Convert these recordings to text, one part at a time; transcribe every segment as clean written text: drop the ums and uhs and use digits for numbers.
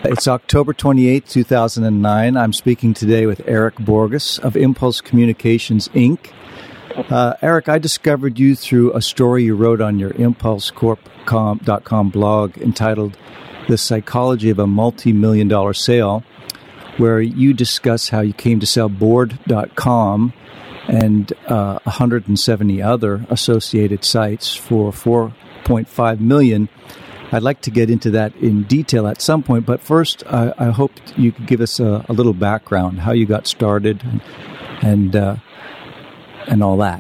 It's October 28th, 2009. I'm speaking today with Eric Borges of Impulse Communications, Inc. Eric, I discovered you through a story you wrote on your ImpulseCorp.com blog entitled The Psychology of a Multi-Million-Dollar Sale, where you discuss how you came to sell Board.com and 170 other associated sites for $4.5 million. I'd like to get into that in detail at some point, but first, I hope you could give us a little background, how you got started, and all that.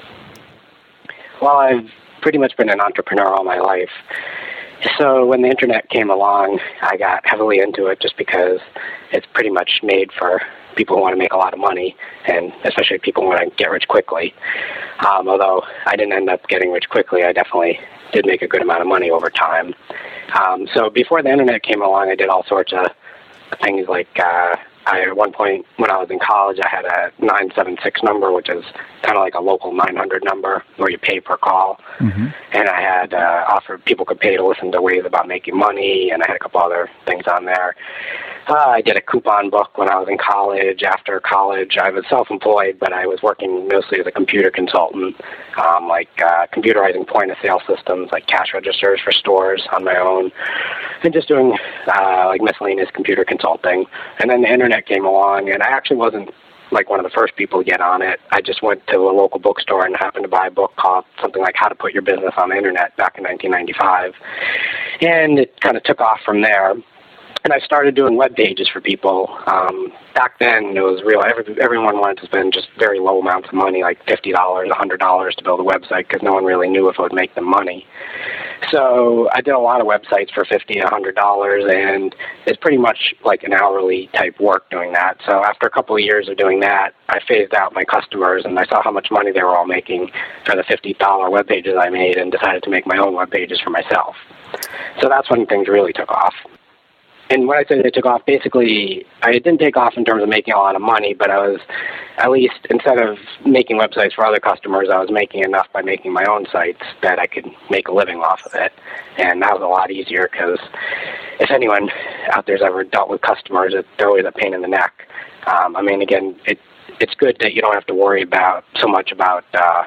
Well, I've pretty much been an entrepreneur all my life. So when the internet came along, I got heavily into it just because it's pretty much made for people who want to make a lot of money, and especially people who want to get rich quickly. Although I didn't end up getting rich quickly, I definitely did make a good amount of money over time. So before the internet came along, I did all sorts of things like at one point when I was in college, I had a 976 number, which is kind of like a local 900 number where you pay per call. Mm-hmm. And I had offered people could pay to listen to ways about making money, and I had a couple other things on there. I did a coupon book when I was in college. After college, I was self-employed, but I was working mostly as a computer consultant, computerizing point-of-sale systems like cash registers for stores on my own, and just doing miscellaneous computer consulting. And then the internet came along, and I actually wasn't like one of the first people to get on it. I just went to a local bookstore and happened to buy a book called something like How to Put Your Business on the Internet back in 1995. And it kind of took off from there. And I started doing web pages for people. Back then, it was real. Everyone wanted to spend just very low amounts of money, like $50, $100 to build a website, because no one really knew if it would make them money. So I did a lot of websites for $50, $100, and it's pretty much like an hourly type work doing that. So after a couple of years of doing that, I phased out my customers, and I saw how much money they were all making for the $50 web pages I made, and decided to make my own web pages for myself. So that's when things really took off. And when I say they took off, basically, I didn't take off in terms of making a lot of money, but I was, at least, instead of making websites for other customers, I was making enough by making my own sites that I could make a living off of it. And that was a lot easier, because if anyone out there's ever dealt with customers, they're always a pain in the neck. Again, it's good that you don't have to worry about so much about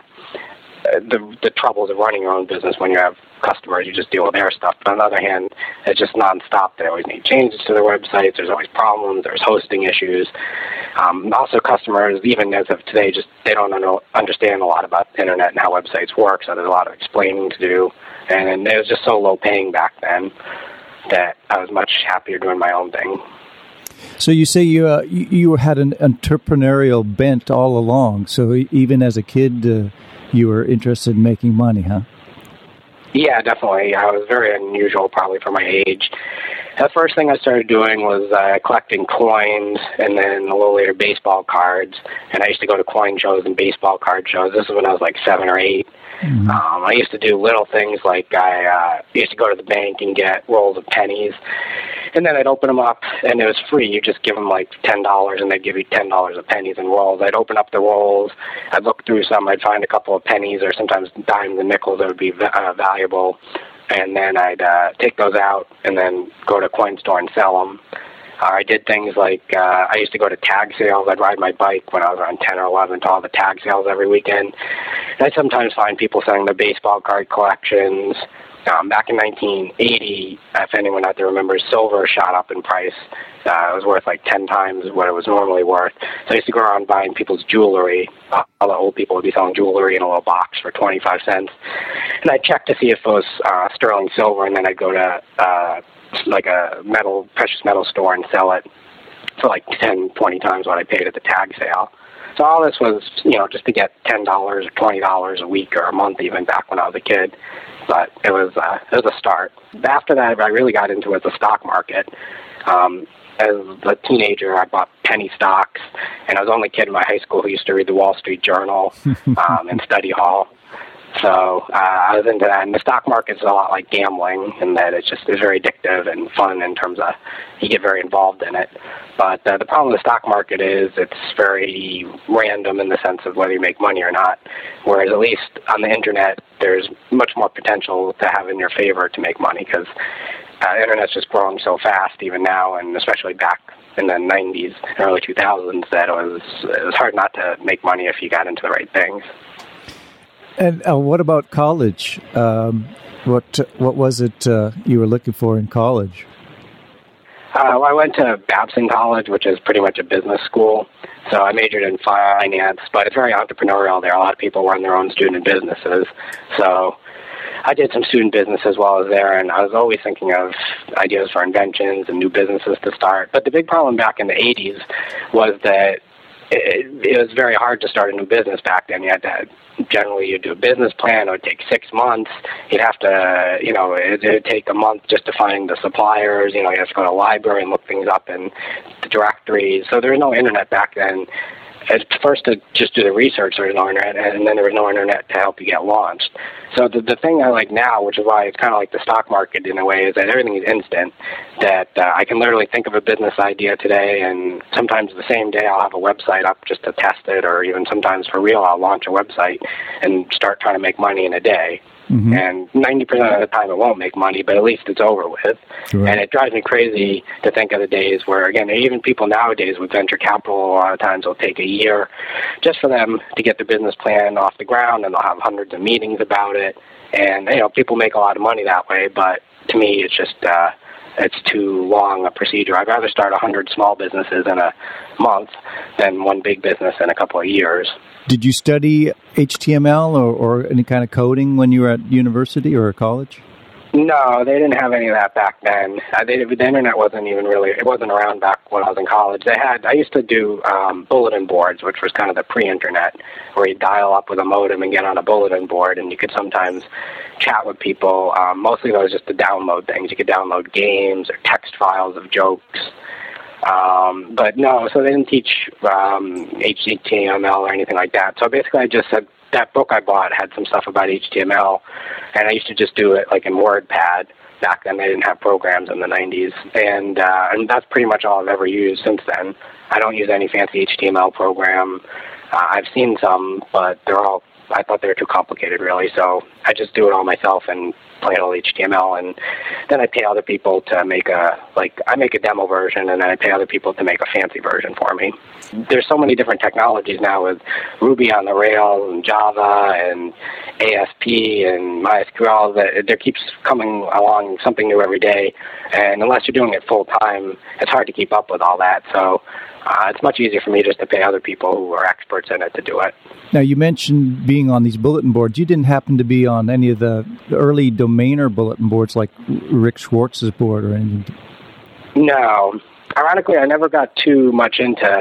the troubles of running your own business. When you have customers, you just deal with their stuff. But on the other hand, it's just nonstop. They always need changes to their websites. There's always problems. There's hosting issues. Also, customers, even as of today, they don't understand a lot about the internet and how websites work. So there's a lot of explaining to do. And it was just so low paying back then that I was much happier doing my own thing. So you say you had an entrepreneurial bent all along. So even as a kid, you were interested in making money, huh? Yeah, definitely. I was very unusual probably for my age. The first thing I started doing was collecting coins, and then a little later baseball cards. And I used to go to coin shows and baseball card shows. This is when I was like 7 or 8. Mm-hmm. I used to do little things like I used to go to the bank and get rolls of pennies. And then I'd open them up, and it was free. You just give them like $10, and they'd give you $10 of pennies and rolls. I'd open up the rolls. I'd look through some. I'd find a couple of pennies or sometimes dimes and nickels that would be valuable. And then I'd take those out and then go to a coin store and sell them. I did things like I used to go to tag sales. I'd ride my bike when I was around 10 or 11 to all the tag sales every weekend. And I'd sometimes find people selling their baseball card collections. Back in 1980, if anyone out there remembers, silver shot up in price. It was worth like 10 times what it was normally worth. So I used to go around buying people's jewelry. All the old people would be selling jewelry in a little box for 25 cents. And I'd check to see if it was sterling silver, and then I'd go to like a precious metal store and sell it for like 10, 20 times what I paid at the tag sale. So all this was, just to get $10 or $20 a week or a month, even back when I was a kid. But it was a start. After that, I really got into the stock market. As a teenager, I bought penny stocks, and I was the only kid in my high school who used to read the Wall Street Journal in study hall. So I was into that. And the stock market's a lot like gambling in that it's very addictive and fun in terms of you get very involved in it. But the problem with the stock market is it's very random in the sense of whether you make money or not, whereas at least on the Internet, there's much more potential to have in your favor to make money because the Internet's just growing so fast even now, and especially back in the 90s, early 2000s, that it was hard not to make money if you got into the right things. And what about college? What was it you were looking for in college? Well, I went to Babson College, which is pretty much a business school. So I majored in finance, but it's very entrepreneurial there. A lot of people run their own student businesses. So I did some student business as well as there, and I was always thinking of ideas for inventions and new businesses to start. But the big problem back in the 80s was that it was very hard to start a new business back then. You had to, generally, you'd do a business plan. It would take 6 months. You'd have to, it would take a month just to find the suppliers. You have to go to the library and look things up in the directories. So there was no internet back then. At first, to just do the research, there was no internet, and then there was no internet to help you get launched. So the thing I like now, which is why it's kind of like the stock market in a way, is that everything is instant, that I can literally think of a business idea today, and sometimes the same day I'll have a website up just to test it, or even sometimes for real, I'll launch a website and start trying to make money in a day. Mm-hmm. And 90% of the time it won't make money, but at least it's over with. Right. And it drives me crazy to think of the days where, again, even people nowadays with venture capital, a lot of times will take a year just for them to get their business plan off the ground, and they'll have hundreds of meetings about it. And, people make a lot of money that way, but to me it's just it's too long a procedure. I'd rather start 100 small businesses in a month than one big business in a couple of years. Did you study HTML or any kind of coding when you were at university or college? No, they didn't have any of that back then. The internet wasn't around back when I was in college. I used to do bulletin boards, which was kind of the pre-internet, where you dial up with a modem and get on a bulletin board, and you could sometimes chat with people. Mostly those just to download things. You could download games or text files of jokes. But no, so they didn't teach HTML or anything like that. So basically I just said that book I bought had some stuff about HTML, and I used to just do it like in WordPad. Back then they didn't have programs in the 90s, and that's pretty much all I've ever used since then. I don't use any fancy HTML program. I've seen some, but I thought they were too complicated really, so I just do it all myself and plain old HTML, and then I pay other people to make I make a demo version, and then I pay other people to make a fancy version for me. There's so many different technologies now with Ruby on the Rails and Java and ASP and MySQL that there keeps coming along something new every day, and unless you're doing it full time, it's hard to keep up with all that. So it's much easier for me just to pay other people who are experts in it to do it. Now, you mentioned being on these bulletin boards. You didn't happen to be on any of the early domainer bulletin boards like Rick Schwartz's board or anything? No. Ironically, I never got too much into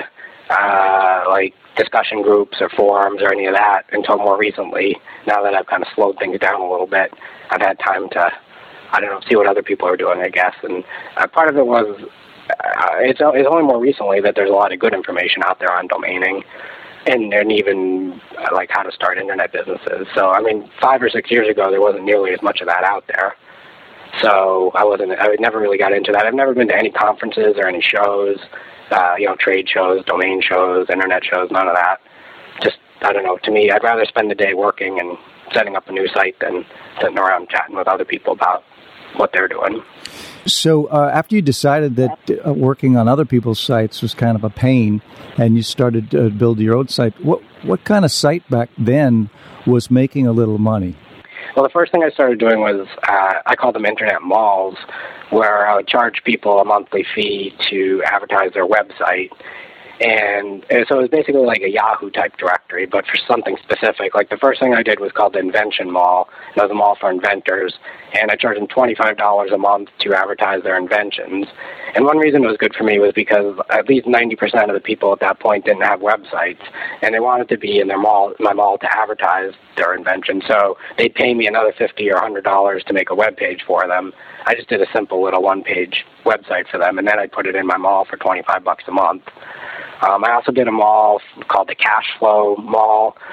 discussion groups or forums or any of that until more recently. Now that I've kind of slowed things down a little bit, I've had time to, see what other people are doing, I guess. And part of it was it's only more recently that there's a lot of good information out there on domaining and even like how to start internet businesses. So, 5 or 6 years ago, there wasn't nearly as much of that out there. So I never really got into that. I've never been to any conferences or any shows, trade shows, domain shows, internet shows, none of that. Just, to me, I'd rather spend the day working and setting up a new site than sitting around chatting with other people about what they're doing. So after you decided that working on other people's sites was kind of a pain and you started to build your own site, what kind of site back then was making a little money? Well, the first thing I started doing was I called them internet malls, where I would charge people a monthly fee to advertise their website. And so it was basically like a Yahoo-type directory, but for something specific. Like the first thing I did was called the Invention Mall. That was a mall for inventors, and I charged them $25 a month to advertise their inventions. And one reason it was good for me was because at least 90% of the people at that point didn't have websites, and they wanted to be in my mall to advertise their invention. So they'd pay me another $50 or $100 to make a web page for them. I just did a simple little one-page website for them, and then I put it in my mall for $25 a month. I also did a mall called the Cash Flow Mall,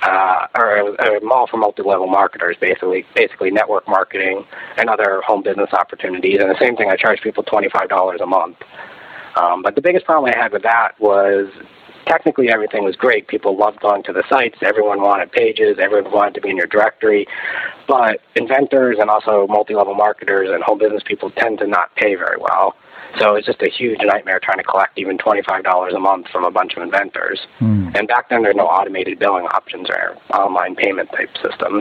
or a mall for multi-level marketers, basically network marketing and other home business opportunities. And the same thing, I charge people $25 a month. But the biggest problem I had with that was technically everything was great. People loved going to the sites. Everyone wanted pages. Everyone wanted to be in your directory. But inventors and also multi-level marketers and home business people tend to not pay very well. So it's just a huge nightmare trying to collect even $25 a month from a bunch of inventors. And back then, there were no automated billing options or online payment type systems.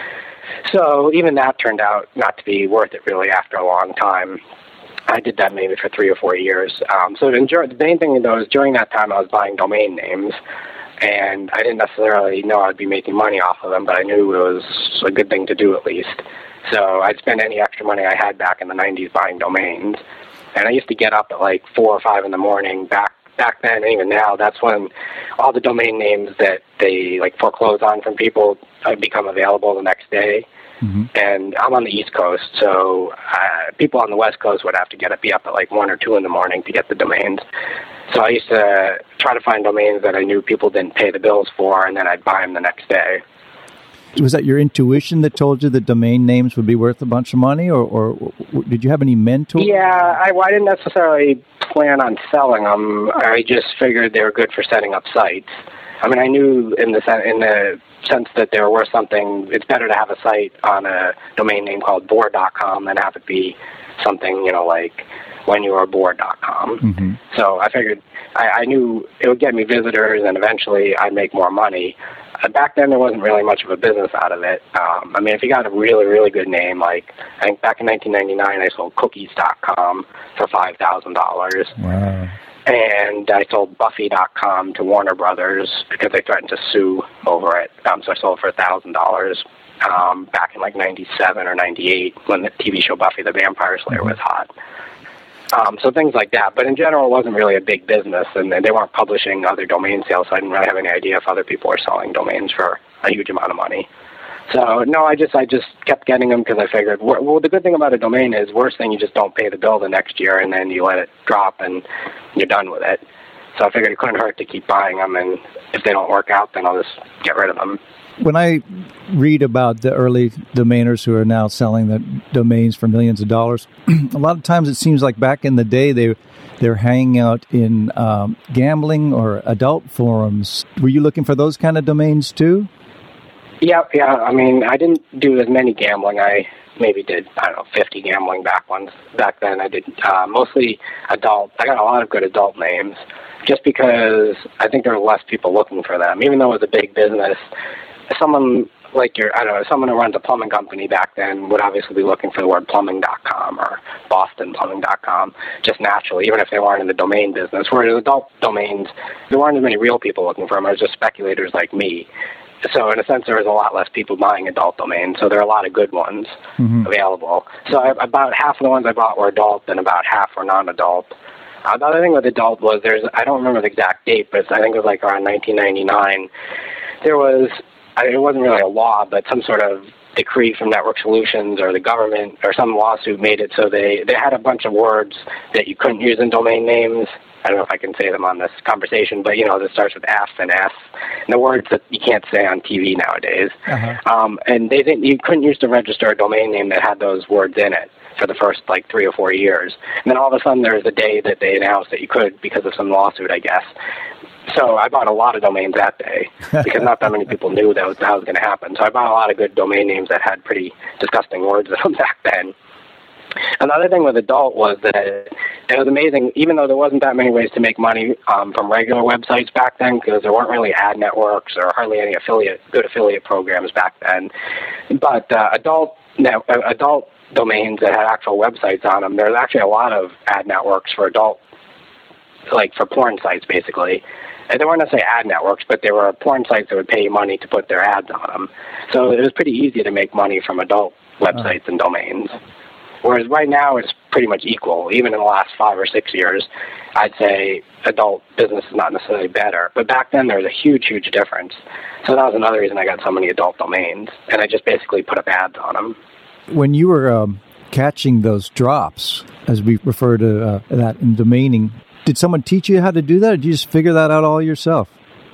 So even that turned out not to be worth it really after a long time. I did that maybe for 3 or 4 years. So the main thing, though, is during that time I was buying domain names, and I didn't necessarily know I'd be making money off of them, but I knew it was a good thing to do at least. So I'd spend any extra money I had back in the 90s buying domains. And I used to get up at like 4 or 5 in the morning back then, and even now, that's when all the domain names that they like foreclose on from people become available the next day. And I'm on the East Coast, so people on the West Coast would have to be up at like 1 or 2 in the morning to get the domains. So I used to try to find domains that I knew people didn't pay the bills for, and then I'd buy them the next day. Was that your intuition that told you that domain names would be worth a bunch of money, or did you have any mentors? Yeah, I didn't necessarily plan on selling them. I just figured they were good for setting up sites. I mean, I knew in the sense that they were worth something. It's better to have a site on a domain name called board.com than have it be something, like whenyouarebored.com. So I figured I knew it would get me visitors, and eventually I'd make more money. Back then, there wasn't really much of a business out of it. I mean, if you got a really, really good name, like I think back in 1999, I sold cookies.com for $5,000. Wow. And I sold Buffy.com to Warner Brothers because they threatened to sue over it. So I sold it for $1,000 back in like 97 or 98 when the TV show Buffy the Vampire Slayer was hot. So things like that. But in general, it wasn't really a big business, and they weren't publishing other domain sales, so I didn't really have any idea if other people were selling domains for a huge amount of money. So, no, I just kept getting them because I figured, well, the good thing about a domain is, worst thing, you just don't pay the bill the next year, and then you let it drop, and you're done with it. So I figured it couldn't hurt to keep buying them, and if they don't work out, then I'll just get rid of them. When I read about the early domainers who are now selling the domains for millions of dollars, a lot of times it seems like back in the day they're hanging out in gambling or adult forums. Were you looking for those kind of domains too? Yeah. I mean, I didn't do as many gambling. I maybe did, 50 gambling back then. I did mostly adult. I got a lot of good adult names just because I think there were less people looking for them. Even though it was a big business, someone like someone who runs a plumbing company back then would obviously be looking for the word plumbing.com or bostonplumbing.com just naturally, even if they weren't in the domain business. Whereas adult domains, there weren't as many real people looking for them. It was just speculators like me. So in a sense, there was a lot less people buying adult domains, so there are a lot of good ones available. So about half of the ones I bought were adult, and about half were non-adult. The other thing with adult was I don't remember the exact date, but I think it was like around 1999, there was, it wasn't really a law, but some sort of decree from Network Solutions or the government or some lawsuit made it so they had a bunch of words that you couldn't use in domain names. I don't know if I can say them on this conversation, but, that starts with F and S, and the words that you can't say on TV nowadays. And you couldn't use to register a domain name that had those words in it for the first, 3 or 4 years. And then all of a sudden there was a day that they announced that you could because of some lawsuit, I guess. So I bought a lot of domains that day because not that many people knew that was going to happen. So I bought a lot of good domain names that had pretty disgusting words in them back then. Another thing with adult was that it was amazing, even though there wasn't that many ways to make money from regular websites back then, because there weren't really ad networks or hardly any good affiliate programs back then. But adult domains that had actual websites on them, there's actually a lot of ad networks for adult, for porn sites, basically. And they weren't necessarily ad networks, but they were porn sites that would pay you money to put their ads on them. So it was pretty easy to make money from adult websites and domains. Whereas right now it's pretty much equal. Even in the last 5 or 6 years, I'd say adult business is not necessarily better. But back then there was a huge, huge difference. So that was another reason I got so many adult domains. And I just basically put up ads on them. When you were catching those drops, as we refer to that in domaining, did someone teach you how to do that, or did you just figure that out all yourself?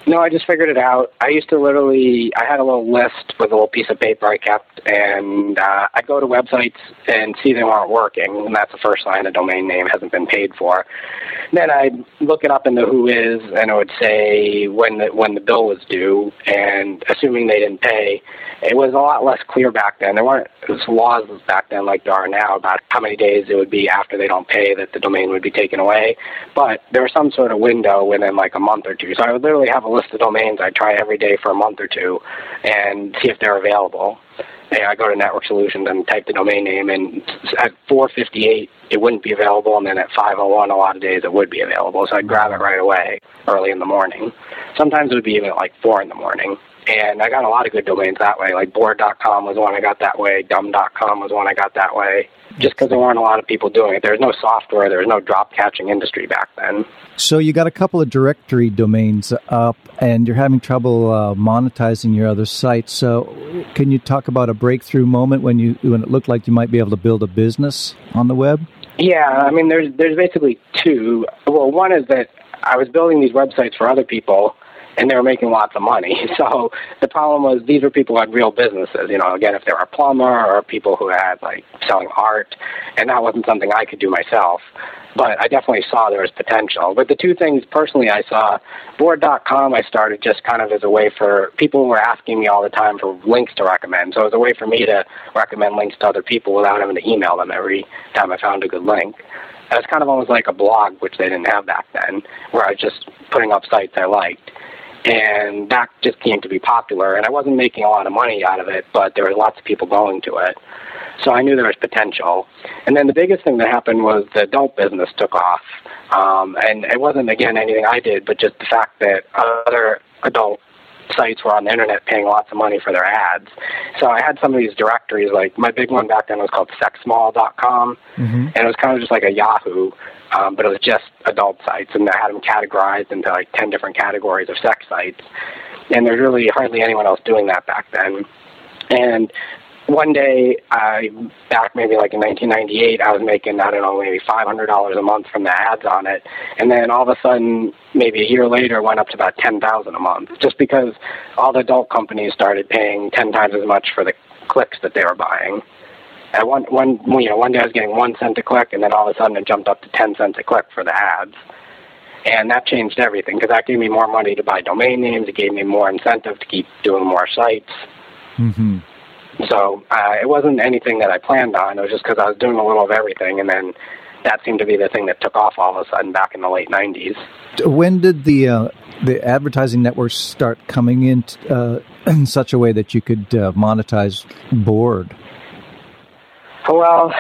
No, I just figured it out. I used to I had a little list with a little piece of paper I kept, and I'd go to websites and see they weren't working, and that's the first sign a domain name hasn't been paid for. Then I'd look it up in the Whois, and it would say when the bill was due, and assuming they didn't pay, it was a lot less clear back then. There weren't laws back then like there are now about how many days it would be after they don't pay that the domain would be taken away, but there was some sort of window within like a month or two. So I would literally have a list of domains I'd try every day for a month or two and see if they're available. And I go to Network Solutions and type the domain name, and at 4:58 it wouldn't be available, and then at 5:01 a lot of days it would be available. So I'd grab it right away early in the morning. Sometimes it would be even at like 4 in the morning. And I got a lot of good domains that way. Like board.com was one I got that way. Dumb.com was one I got that way. Just because there weren't a lot of people doing it. There was no software. There was no drop-catching industry back then. So you got a couple of directory domains up, and you're having trouble monetizing your other sites. So can you talk about a breakthrough moment when it looked like you might be able to build a business on the web? Yeah, I mean, there's basically two. Well, one is that I was building these websites for other people, and they were making lots of money. So the problem was these were people who had real businesses, again, if they were a plumber or people who had, like, selling art, and that wasn't something I could do myself. But I definitely saw there was potential. But the two things personally I saw, board.com I started just kind of as a way for people who were asking me all the time for links to recommend. So it was a way for me to recommend links to other people without having to email them every time I found a good link. And it's kind of almost like a blog, which they didn't have back then, where I was just putting up sites I liked. And that just came to be popular, and I wasn't making a lot of money out of it, but there were lots of people going to it. So I knew there was potential. And then the biggest thing that happened was the adult business took off. And it wasn't, again, anything I did, but just the fact that other adult sites were on the internet paying lots of money for their ads. So I had some of these directories, like my big one back then was called sexmall.com, and it was kind of just like a Yahoo, but it was just adult sites, and I had them categorized into like 10 different categories of sex sites. And there's really hardly anyone else doing that back then. And one day, back maybe like in 1998, I was making, maybe $500 a month from the ads on it. And then all of a sudden, maybe a year later, it went up to about $10,000 a month, just because all the adult companies started paying 10 times as much for the clicks that they were buying. And one day I was getting 1 cent a click, and then all of a sudden it jumped up to 10 cents a click for the ads. And that changed everything, because that gave me more money to buy domain names. It gave me more incentive to keep doing more sites. Mm-hmm. So it wasn't anything that I planned on. It was just because I was doing a little of everything, and then that seemed to be the thing that took off all of a sudden back in the late 90s. When did the advertising networks start coming in such a way that you could monetize Board? Well,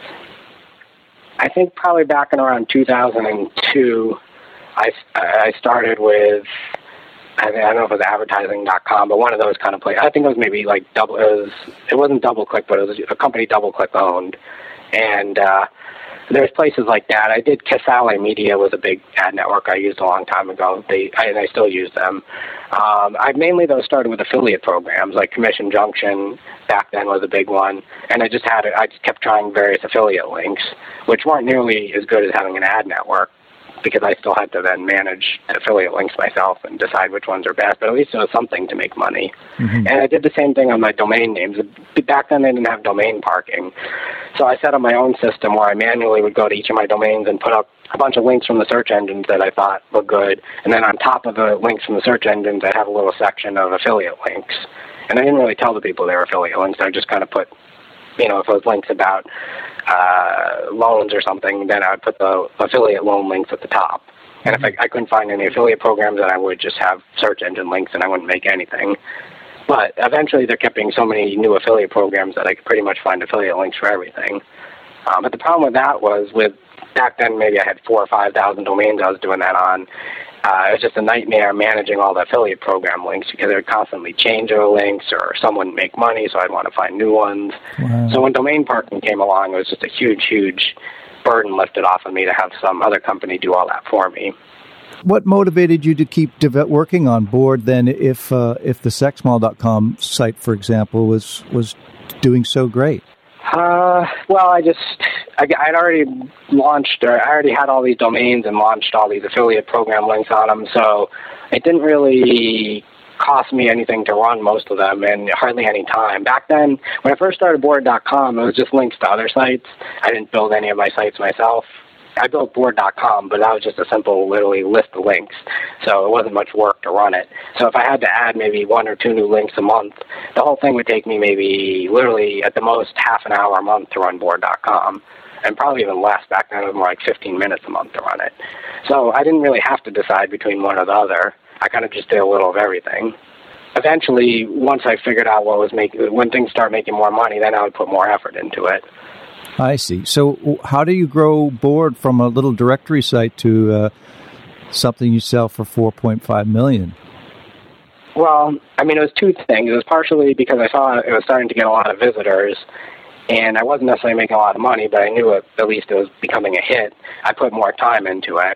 I think probably back in around 2002, I started with, I don't know if it was advertising.com, but one of those kind of places. I think it was maybe like it wasn't DoubleClick, but it was a company DoubleClick owned. And there's places like that. I did Casale Media, was a big ad network I used a long time ago. And I still use them. I mainly, though, started with affiliate programs, like Commission Junction back then was a big one. And I just kept trying various affiliate links, which weren't nearly as good as having an ad network, because I still had to then manage affiliate links myself and decide which ones are best, but at least it was something to make money. Mm-hmm. And I did the same thing on my domain names. Back then they didn't have domain parking. So I set up my own system where I manually would go to each of my domains and put up a bunch of links from the search engines that I thought were good, and then on top of the links from the search engines, I'd have a little section of affiliate links. And I didn't really tell the people they were affiliate links. I just kind of put, if it was links about loans or something, then I would put the affiliate loan links at the top. And if I couldn't find any affiliate programs, then I would just have search engine links, and I wouldn't make anything. But eventually there kept being so many new affiliate programs that I could pretty much find affiliate links for everything. But the problem with that was, back then maybe I had 4,000 or 5,000 domains I was doing that on. It was just a nightmare managing all the affiliate program links, because they would constantly change their links, or some wouldn't make money, so I'd want to find new ones. Wow. So when domain parking came along, it was just a huge, huge burden lifted off of me to have some other company do all that for me. What motivated you to keep working on Board then, if the sexmall.com site, for example, was doing so great? Well, I'd already launched, or I already had all these domains and launched all these affiliate program links on them, so it didn't really cost me anything to run most of them, and hardly any time. Back then, when I first started Board.com, it was just links to other sites. I didn't build any of my sites myself. I built Board.com, but that was just a simple, literally, list of links, so it wasn't much work to run it. So if I had to add maybe 1 or 2 new links a month, the whole thing would take me maybe, literally, at the most, half an hour a month to run Board.com, and probably even less. Back then, it was more like 15 minutes a month to run it. So I didn't really have to decide between one or the other. I kind of just did a little of everything. Eventually, once I figured out when things start making more money, then I would put more effort into it. I see. So how do you grow Board from a little directory site to something you sell for $4.5 million? Well, I mean, it was two things. It was partially because I saw it was starting to get a lot of visitors, and I wasn't necessarily making a lot of money, but I knew at least it was becoming a hit. I put more time into it.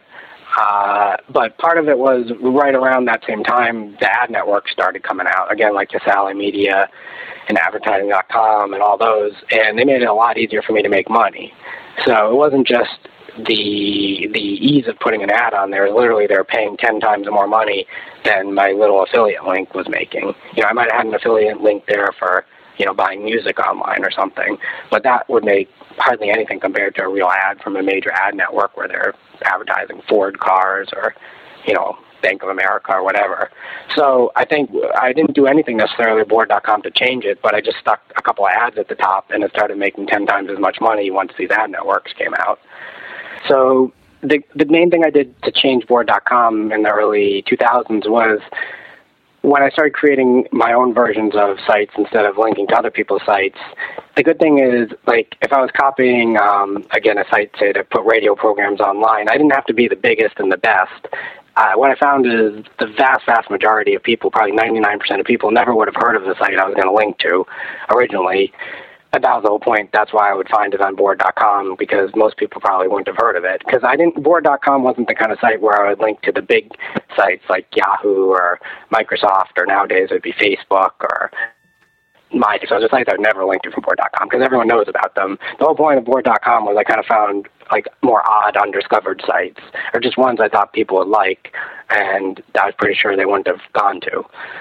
But part of it was right around that same time, the ad networks started coming out, again, like Casale Media and Advertising.com and all those, and they made it a lot easier for me to make money. So it wasn't just the ease of putting an ad on there. Literally, they were paying 10 times more money than my little affiliate link was making. I might have had an affiliate link there for, buying music online or something, but that would make hardly anything compared to a real ad from a major ad network where they're advertising Ford cars or, Bank of America or whatever. So I think I didn't do anything necessarily at Board.com to change it, but I just stuck a couple of ads at the top, and it started making 10 times as much money once these ad networks came out. So the main thing I did to change Board.com in the early 2000s was when I started creating my own versions of sites instead of linking to other people's sites. The good thing is, like, if I was copying, again, a site, say, to put radio programs online, I didn't have to be the biggest and the best. What I found is the vast, vast majority of people, probably 99% of people, never would have heard of the site I was going to link to originally. And that was the whole point. That's why I would find it on Board.com, because most people probably wouldn't have heard of it. Because Board.com wasn't the kind of site where I would link to the big sites like Yahoo or Microsoft, or nowadays it would be Facebook or MySpace. So the sites I would never link to from Board.com because everyone knows about them. The whole point of Board.com was I kind of found like more odd, undiscovered sites, or just ones I thought people would like, and I was pretty sure they wouldn't have gone to.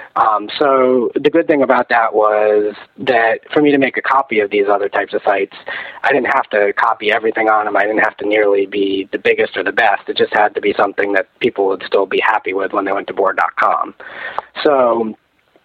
So the good thing about that was that for me to make a copy of these other types of sites, I didn't have to copy everything on them. I didn't have to nearly be the biggest or the best. It just had to be something that people would still be happy with when they went to Board.com. So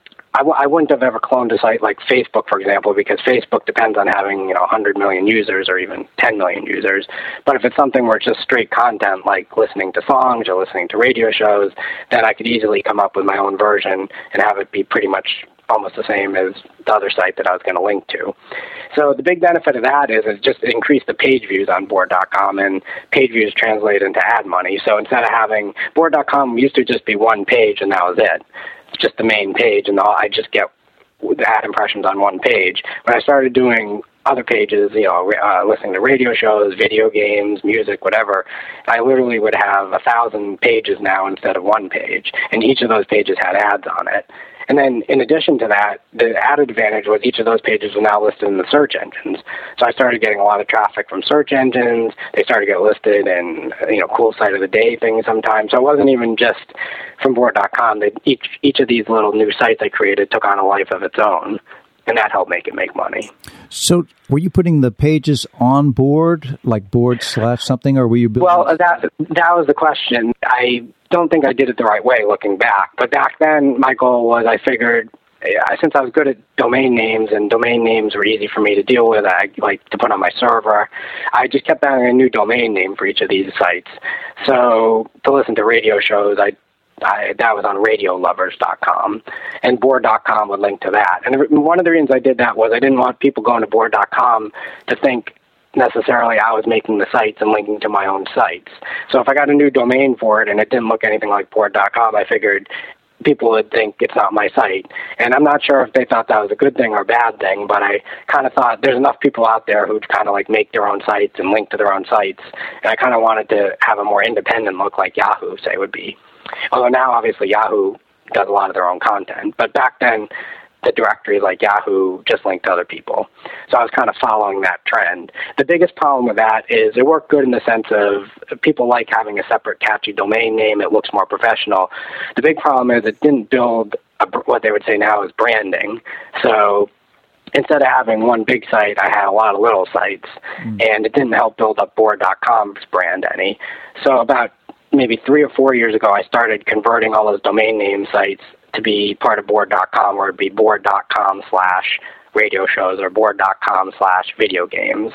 I wouldn't have ever cloned a site like Facebook, for example, because Facebook depends on having 100 million users or even 10 million users. But if it's something where it's just straight content, like listening to songs or listening to radio shows, then I could easily come up with my own version and have it be pretty much almost the same as the other site that I was going to link to. So the big benefit of that is it just increased the page views on Board.com, and page views translate into ad money. So instead of having Board.com used to just be one page and that was it. Just the main page, and I just get the ad impressions on one page. When I started doing other pages, listening to radio shows, video games, music, whatever, I literally would have 1,000 pages now instead of one page, and each of those pages had ads on it. And then in addition to that, the added advantage was each of those pages was now listed in the search engines. So I started getting a lot of traffic from search engines. They started to get listed in, cool site of the day things sometimes. So it wasn't even just from Board.com. Each of these little new sites I created took on a life of its own, and that helped make money. So were you putting the pages on Board, like Board/something, or were you building? Well, that was the question. I don't think I did it the right way looking back. But back then, my goal was I figured, since I was good at domain names and domain names were easy for me to deal with, I like to put on my server, I just kept adding a new domain name for each of these sites. So to listen to radio shows, that was on radiolovers.com, and Board.com would link to that. And one of the reasons I did that was I didn't want people going to Board.com to think necessarily I was making the sites and linking to my own sites. So if I got a new domain for it and it didn't look anything like Board.com, I figured people would think it's not my site. And I'm not sure if they thought that was a good thing or a bad thing, but I kind of thought there's enough people out there who kind of like make their own sites and link to their own sites, and I kind of wanted to have a more independent look like Yahoo, say, would be. Although now, obviously, Yahoo does a lot of their own content. But back then, the directories like Yahoo just link to other people. So I was kind of following that trend. The biggest problem with that is it worked good in the sense of people like having a separate catchy domain name. It looks more professional. The big problem is it didn't build what they would say now is branding. So instead of having one big site, I had a lot of little sites, and it didn't help build up Board.com's brand any. So about maybe 3 or 4 years ago, I started converting all those domain name sites to be part of Board.com, where it'd be Board.com/radio shows or Board.com/video games.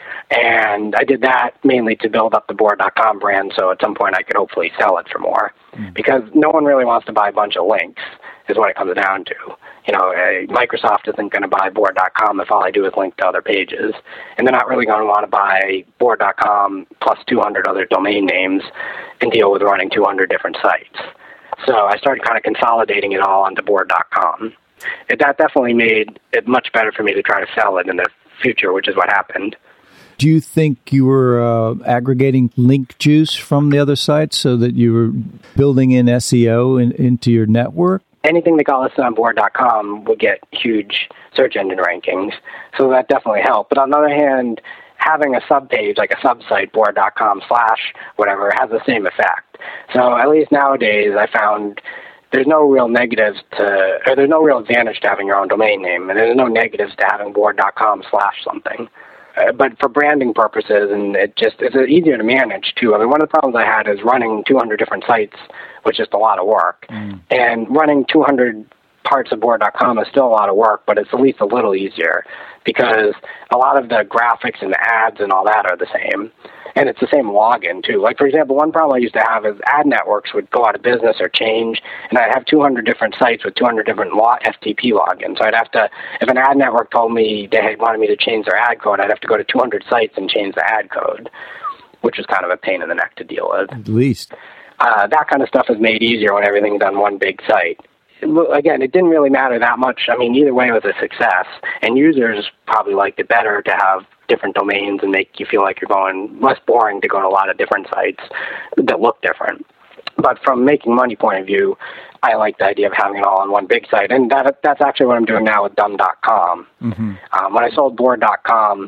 And I did that mainly to build up the Board.com brand, so at some point I could hopefully sell it for more. Because no one really wants to buy a bunch of links, is what it comes down to. You know, Microsoft isn't going to buy Board.com if all I do is link to other pages. And they're not really going to want to buy Board.com plus 200 other domain names and deal with running 200 different sites. So I started kind of consolidating it all onto Board.com. That definitely made it much better for me to try to sell it in the future, which is what happened. Do you think you were aggregating link juice from the other sites so that you were building in SEO into your network? Anything that got listed on Board.com would get huge search engine rankings, so that definitely helped. But on the other hand, having a subpage, like a subsite, Board.com/whatever, has the same effect. So at least nowadays, I found there's no real negatives or there's no real advantage to having your own domain name, and there's no negatives to having Board.com/something. But for branding purposes, and it's easier to manage, too. I mean, one of the problems I had is running 200 different sites was just a lot of work. And running 200 parts of Board.com is still a lot of work, but it's at least a little easier because a lot of the graphics and the ads and all that are the same. And it's the same login, too. Like, for example, one problem I used to have is ad networks would go out of business or change, and I'd have 200 different sites with 200 different FTP logins. So I'd have to, if an ad network told me they wanted me to change their ad code, I'd have to go to 200 sites and change the ad code, which was kind of a pain in the neck to deal with. At least. That kind of stuff is made easier when everything's on one big site. Again, it didn't really matter that much. I mean, either way it was a success, and users probably liked it better to have different domains and make you feel like you're going less boring to go to a lot of different sites that look different. But from making money point of view, I like the idea of having it all on one big site, and that's actually what I'm doing now with Dumb.com. When I sold Board.com,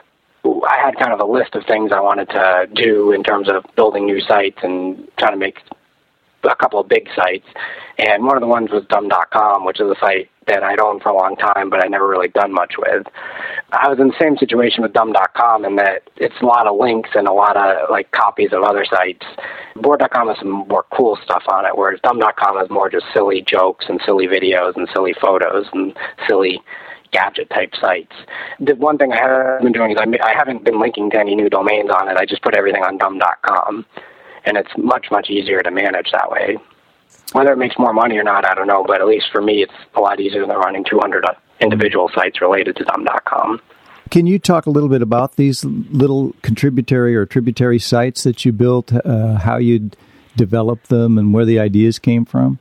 I had kind of a list of things I wanted to do in terms of building new sites and trying to make a couple of big sites, and one of the ones was Dumb.com, which is a site that I'd owned for a long time, but I never really done much with. I was in the same situation with Dumb.com in that it's a lot of links and a lot of like copies of other sites. Board.com has some more cool stuff on it, whereas Dumb.com is more just silly jokes and silly videos and silly photos and silly gadget-type sites. The one thing I haven't been doing is I haven't been linking to any new domains on it. I just put everything on Dumb.com. And it's much, much easier to manage that way. Whether it makes more money or not, I don't know, but at least for me, it's a lot easier than running 200 individual sites related to Dumb.com. Can you talk a little bit about these little contributory or tributary sites that you built, how you developed them, and where the ideas came from?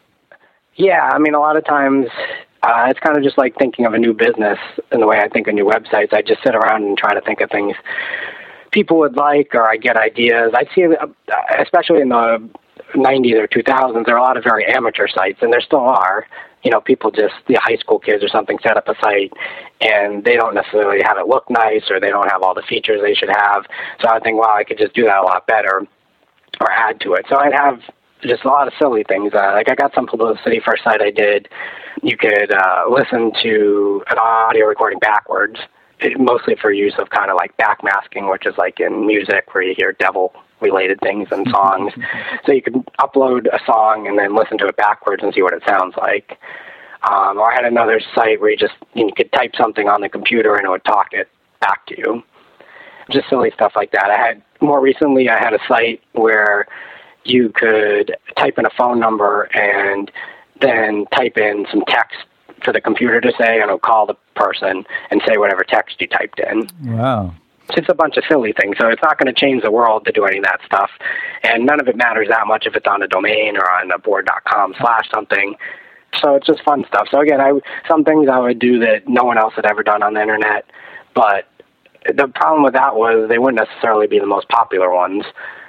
Yeah, I mean, a lot of times it's kind of just like thinking of a new business in the way I think of new websites. I just sit around and try to think of things people would like, or I get ideas. I see, especially in the 90s or 2000s, there are a lot of very amateur sites, and there still are. You know, people just, the high school kids or something, set up a site, and they don't necessarily have it look nice, or they don't have all the features they should have. So I think, wow, I could just do that a lot better, or add to it. So I'd have just a lot of silly things. Like I got some publicity for a site I did. You could listen to an audio recording backwards, mostly for use of kind of like backmasking, which is like in music where you hear devil-related things in songs. So you could upload a song and then listen to it backwards and see what it sounds like. Or I had another site where you could type something on the computer and it would talk it back to you. Just silly stuff like that. More recently, I had a site where you could type in a phone number and then type in some text for the computer to say, and it'll call the person and say whatever text you typed in. Wow. It's a bunch of silly things, so it's not going to change the world to do any of that stuff, and none of it matters that much if it's on a domain or on a Board.com/something. So it's just fun stuff. So again, some things I would do that no one else had ever done on the internet, but the problem with that was they wouldn't necessarily be the most popular ones.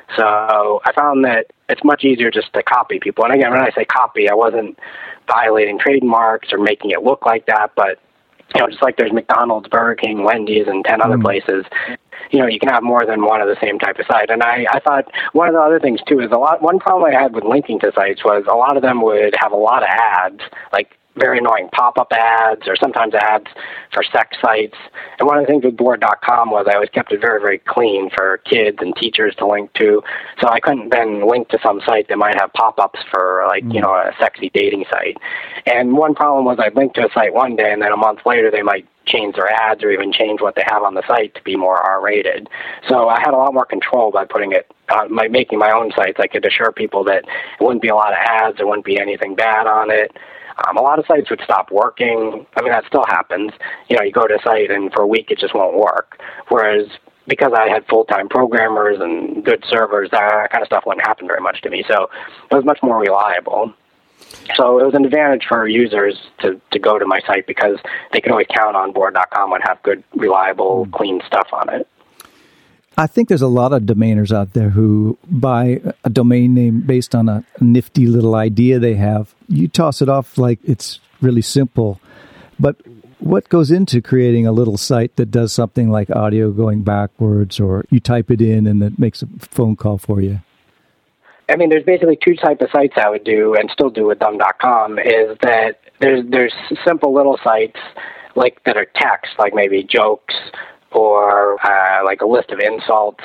So I found that it's much easier just to copy people. And again, when I say copy, I wasn't violating trademarks or making it look like that, but just like there's McDonald's, Burger King, Wendy's, and 10 other places, you can have more than one of the same type of site. And I thought one of the other things, too, is one problem I had with linking to sites was a lot of them would have a lot of ads, like very annoying pop-up ads or sometimes ads for sex sites. And one of the things with Board.com was I always kept it very, very clean for kids and teachers to link to. So I couldn't then link to some site that might have pop-ups for, like, a sexy dating site. And one problem was I'd link to a site one day, and then a month later they might change their ads or even change what they have on the site to be more R-rated. So I had a lot more control by putting it, by making my own sites. I could assure people that it wouldn't be a lot of ads, there wouldn't be anything bad on it. A lot of sites would stop working. I mean, that still happens. You go to a site and for a week it just won't work. Whereas because I had full-time programmers and good servers, that kind of stuff wouldn't happen very much to me. So it was much more reliable. So it was an advantage for users to go to my site because they could always count on Board.com would have good, reliable, clean stuff on it. I think there's a lot of domainers out there who buy a domain name based on a nifty little idea they have. You toss it off like it's really simple. But what goes into creating a little site that does something like audio going backwards, or you type it in and it makes a phone call for you? I mean, there's basically two types of sites I would do and still do with Dumb.com is that there's simple little sites like that are text, like maybe jokes, or like a list of insults,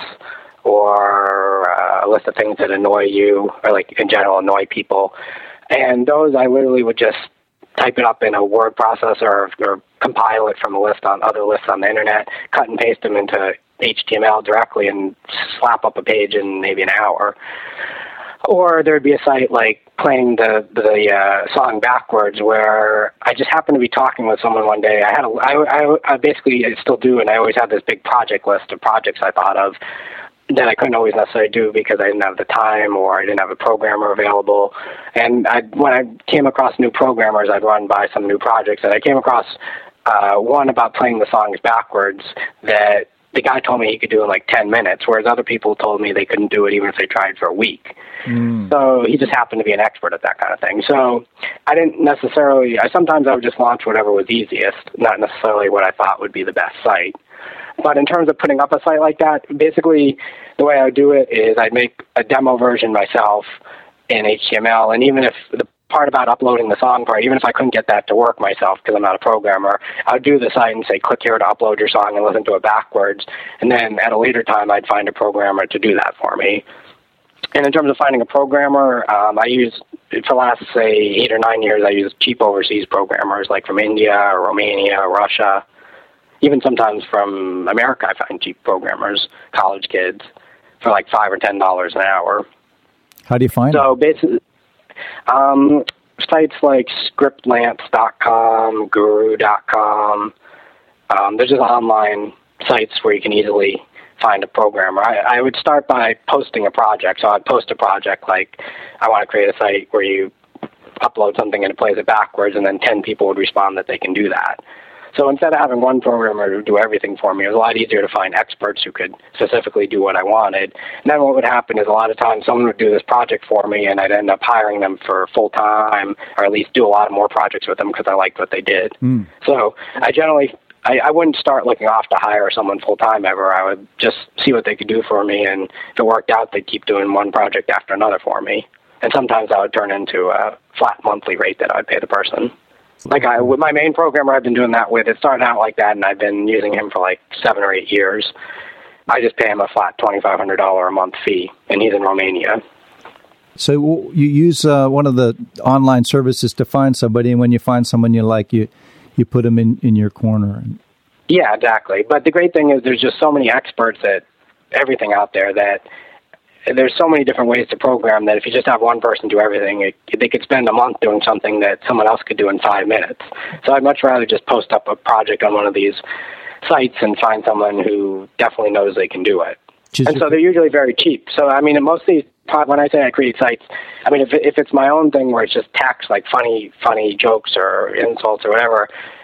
or a list of things that annoy you, or like in general annoy people. And those I literally would just type it up in a word processor or compile it from a list on other lists on the internet, cut and paste them into HTML directly, and slap up a page in maybe an hour. Or there'd be a site like playing the song backwards, where I just happened to be talking with someone one day. I basically still do, and I always had this big project list of projects I thought of that I couldn't always necessarily do because I didn't have the time or I didn't have a programmer available. And when I came across new programmers, I'd run by some new projects, and I came across one about playing the songs backwards that the guy told me he could do in like 10 minutes, whereas other people told me they couldn't do it even if they tried for a week. So he just happened to be an expert at that kind of thing. So I didn't necessarily, sometimes I would just launch whatever was easiest, not necessarily what I thought would be the best site. But in terms of putting up a site like that, basically the way I would do it is I'd make a demo version myself in HTML, and even if the part about uploading the song part, even if I couldn't get that to work myself because I'm not a programmer, I would do the site and say, click here to upload your song and listen to it backwards. And then at a later time, I'd find a programmer to do that for me. And in terms of finding a programmer, I use, for the last, say, 8 or 9 years, I use cheap overseas programmers like from India or Romania or Russia. Even sometimes from America, I find cheap programmers, college kids, for like $5 or $10 an hour. How do you find them? So basically, sites like scriptlance.com, guru.com, there's just online sites where you can easily find a programmer. I would start by posting a project. So I'd post a project like, I want to create a site where you upload something and it plays it backwards, and then 10 people would respond that they can do that. So instead of having one programmer do everything for me, it was a lot easier to find experts who could specifically do what I wanted. And then what would happen is a lot of times someone would do this project for me, and I'd end up hiring them for full-time, or at least do a lot more projects with them because I liked what they did. So I wouldn't start looking off to hire someone full-time ever. I would just see what they could do for me, and if it worked out, they'd keep doing one project after another for me. And sometimes that would turn into a flat monthly rate that I would pay the person. With my main programmer I've been doing that with, it started out like that, and I've been using him for like 7 or 8 years. I just pay him a flat $2,500 a month fee, and he's in Romania. So you use one of the online services to find somebody, and when you find someone you like, you put them in your corner. Yeah, exactly. But the great thing is there's just so many experts at everything out there that there's so many different ways to program that if you just have one person do everything, they could spend a month doing something that someone else could do in 5 minutes. So I'd much rather just post up a project on one of these sites and find someone who definitely knows they can do it. And so they're usually very cheap. So, I mean, most of these, when I say I create sites, I mean, if it's my own thing where it's just text, like funny jokes or insults or whatever,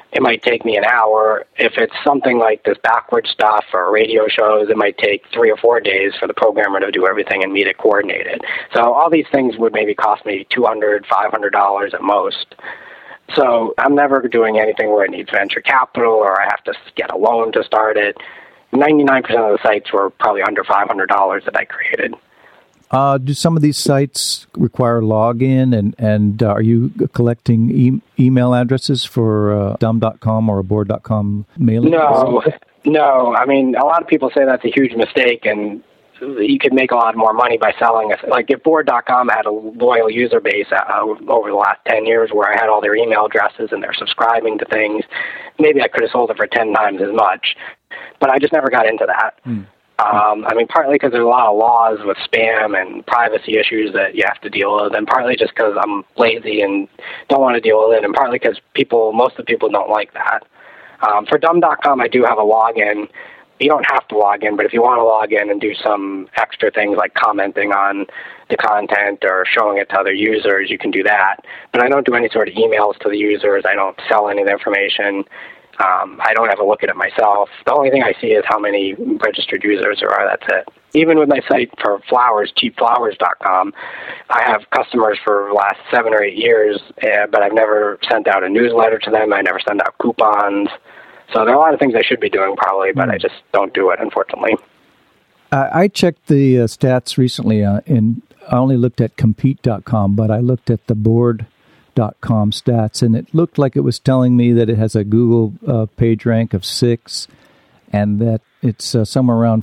it might take me an hour. If it's something like this backward stuff or radio shows, it might take 3 or 4 days for the programmer to do everything and meet it coordinated. So all these things would maybe cost me $200, $500 at most. So I'm never doing anything where it needs venture capital or I have to get a loan to start it. 99% of the sites were probably under $500 that I created. Do some of these sites require login, and are you collecting email addresses for dumb.com or a board.com mailing? No. I mean, a lot of people say that's a huge mistake, and you could make a lot more money by selling it. Like if board.com had a loyal user base over the last 10 years where I had all their email addresses and they're subscribing to things, maybe I could have sold it for 10 times as much. But I just never got into that. I mean, partly because there's a lot of laws with spam and privacy issues that you have to deal with, and partly just because I'm lazy and don't want to deal with it, and partly because most of the people don't like that. For dumb.com, I do have a login. You don't have to log in, but if you want to log in and do some extra things like commenting on the content or showing it to other users, you can do that. But I don't do any sort of emails to the users. I don't sell any of the information. I don't ever look at it myself. The only thing I see is how many registered users there are. That's it. Even with my site for flowers, cheapflowers.com, I have customers for the last 7 or 8 years, but I've never sent out a newsletter to them. I never send out coupons. So there are a lot of things I should be doing probably, but I just don't do it, unfortunately. I checked the stats recently, and I only looked at compete.com, but I looked at the board.com stats, and it looked like it was telling me that it has a Google page rank of 6, and that it's somewhere around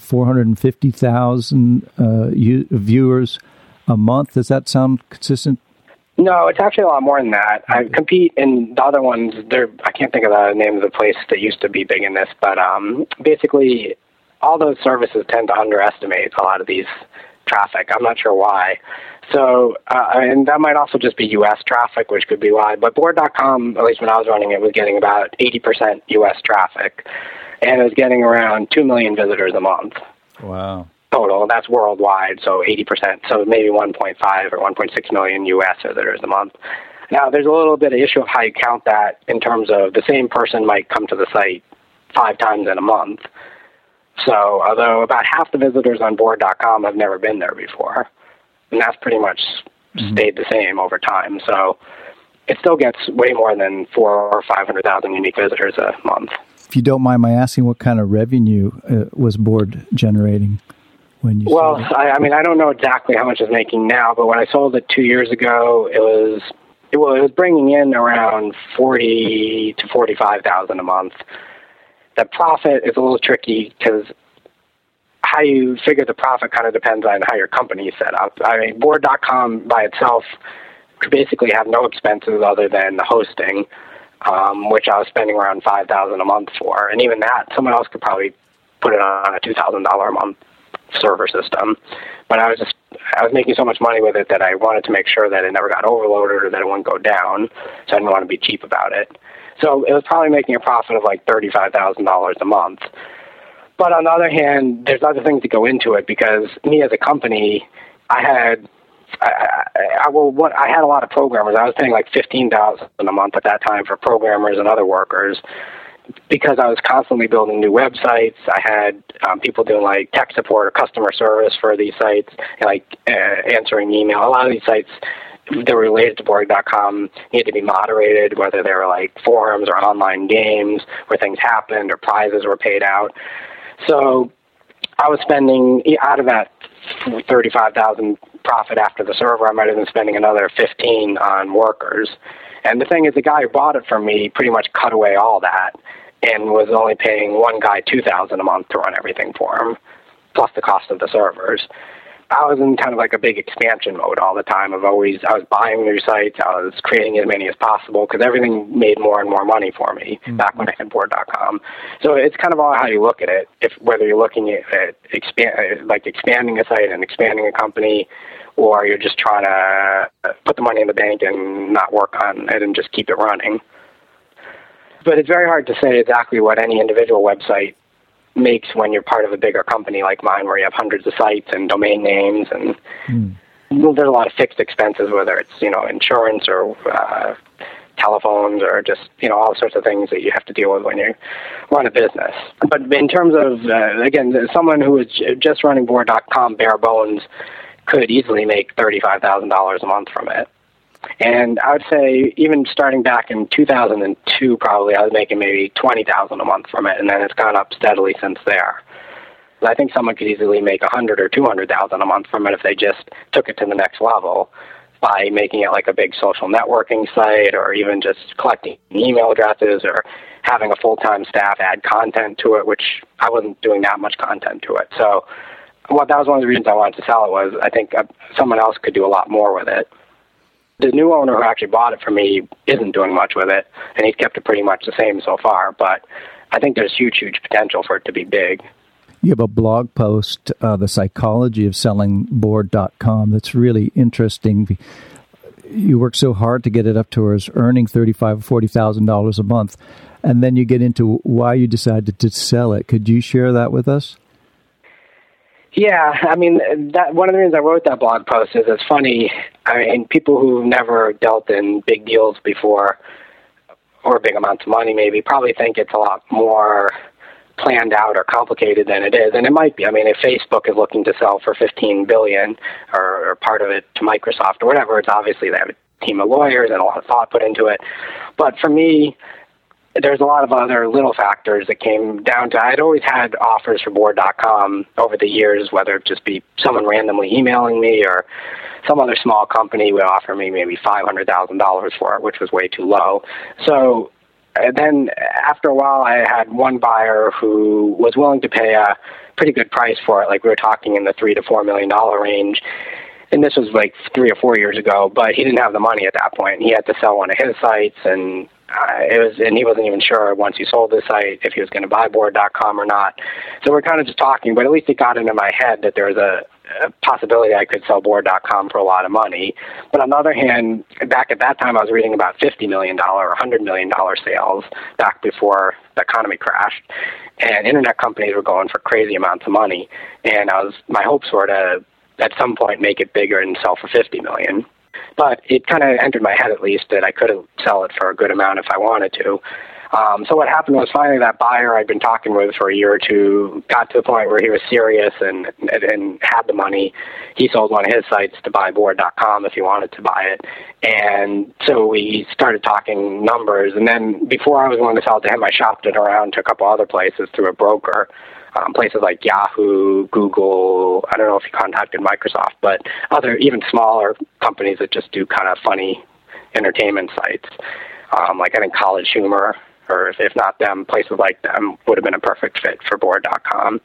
450,000 viewers a month. Does that sound consistent? No, it's actually a lot more than that. I compete in the other ones. I can't think of the name of the place that used to be big in this, but basically all those services tend to underestimate a lot of these traffic. I'm not sure why. So, and that might also just be U.S. traffic, which could be why. But board.com, at least when I was running it, was getting about 80% U.S. traffic, and it was getting around 2 million visitors a month. Wow. Total. That's worldwide, so 80%. So maybe 1.5 or 1.6 million U.S. visitors a month. Now, there's a little bit of issue of how you count that in terms of the same person might come to the site 5 times in a month. So, although about half the visitors on board.com have never been there before, and that's pretty much stayed the same over time. So, it still gets way more than 400,000 or 500,000 unique visitors a month. If you don't mind my asking, what kind of revenue was Board generating when you sold it? I mean, I don't know exactly how much it's making now, but when I sold it 2 years ago, it was bringing in around 40 to 45,000 a month. The profit is a little tricky because how you figure the profit kind of depends on how your company is set up. I mean, board.com by itself could basically have no expenses other than the hosting, which I was spending around $5,000 a month for. And even that, someone else could probably put it on a $2,000 a month server system. But I was making so much money with it that I wanted to make sure that it never got overloaded or that it wouldn't go down. So I didn't want to be cheap about it. So it was probably making a profit of like $35,000 a month. But on the other hand, there's other things that go into it because me as a company, I had a lot of programmers. I was paying like $15,000 a month at that time for programmers and other workers because I was constantly building new websites. I had people doing like tech support or customer service for these sites, and like answering email. A lot of these sites that were related to board.com needed to be moderated, whether they were like forums or online games where things happened or prizes were paid out. So I was spending, out of that $35,000 profit after the server, I might have been spending another $15,000 on workers. And the thing is, the guy who bought it from me pretty much cut away all that and was only paying one guy $2,000 a month to run everything for him, plus the cost of the servers. I was in kind of like a big expansion mode all the time. I was buying new sites. I was creating as many as possible because everything made more and more money for me back when I had board.com. So it's kind of all how you look at it. Whether you're looking at expanding a site and expanding a company, or you're just trying to put the money in the bank and not work on it and just keep it running. But it's very hard to say exactly what any individual website makes when you're part of a bigger company like mine where you have hundreds of sites and domain names and there's a lot of fixed expenses, whether it's insurance or telephones or just, all sorts of things that you have to deal with when you run a business. But in terms of, again, someone who is just running Board.com bare bones could easily make $35,000 a month from it. And I would say even starting back in 2002, probably, I was making maybe $20,000 a month from it, and then it's gone up steadily since there. I think someone could easily make $100,000 or $200,000 a month from it if they just took it to the next level by making it like a big social networking site, or even just collecting email addresses, or having a full-time staff add content to it, which I wasn't doing that much content to it. So that was one of the reasons I wanted to sell it, was I think someone else could do a lot more with it. The new owner who actually bought it from me isn't doing much with it, and he's kept it pretty much the same so far, but I think there's huge, huge potential for it to be big. You have a blog post, The Psychology of Selling Board.com, that's really interesting. You work so hard to get it up to us earning $35,000 or $40,000 a month, and then you get into why you decided to sell it. Could you share that with us? Yeah, I mean, one of the reasons I wrote that blog post is it's funny. I mean, people who've never dealt in big deals before, or big amounts of money maybe, probably think it's a lot more planned out or complicated than it is, and it might be. I mean, if Facebook is looking to sell for $15 billion, or part of it to Microsoft or whatever, it's obviously they have a team of lawyers and a lot of thought put into it. But for me, there's a lot of other little factors that came down to, I'd always had offers for Board.com over the years, whether it just be someone randomly emailing me or some other small company would offer me maybe $500,000 for it, which was way too low. So then after a while, I had one buyer who was willing to pay a pretty good price for it. Like, we were talking in the $3 to $4 million range. And this was like 3 or 4 years ago, but he didn't have the money at that point. He had to sell one of his sites, and he wasn't even sure once he sold the site if he was going to buy Board.com or not. So we're kind of just talking, but at least it got into my head that there was a possibility I could sell Board.com for a lot of money. But on the other hand, back at that time, I was reading about $50 million or $100 million sales back before the economy crashed, and internet companies were going for crazy amounts of money. And my hopes were to at some point make it bigger and sell for $50 million. But it kind of entered my head, at least, that I could sell it for a good amount if I wanted to. So what happened was, finally that buyer I'd been talking with for a year or two got to the point where he was serious and had the money. He sold one of his sites to buy Board.com if he wanted to buy it. And so we started talking numbers. And then before I was willing to sell it to him, I shopped it around to a couple other places through a broker. Places like Yahoo, Google, I don't know if he contacted Microsoft, but other even smaller companies that just do kind of funny entertainment sites. Like I think College Humor, or if not them, places like them would have been a perfect fit for Board.com.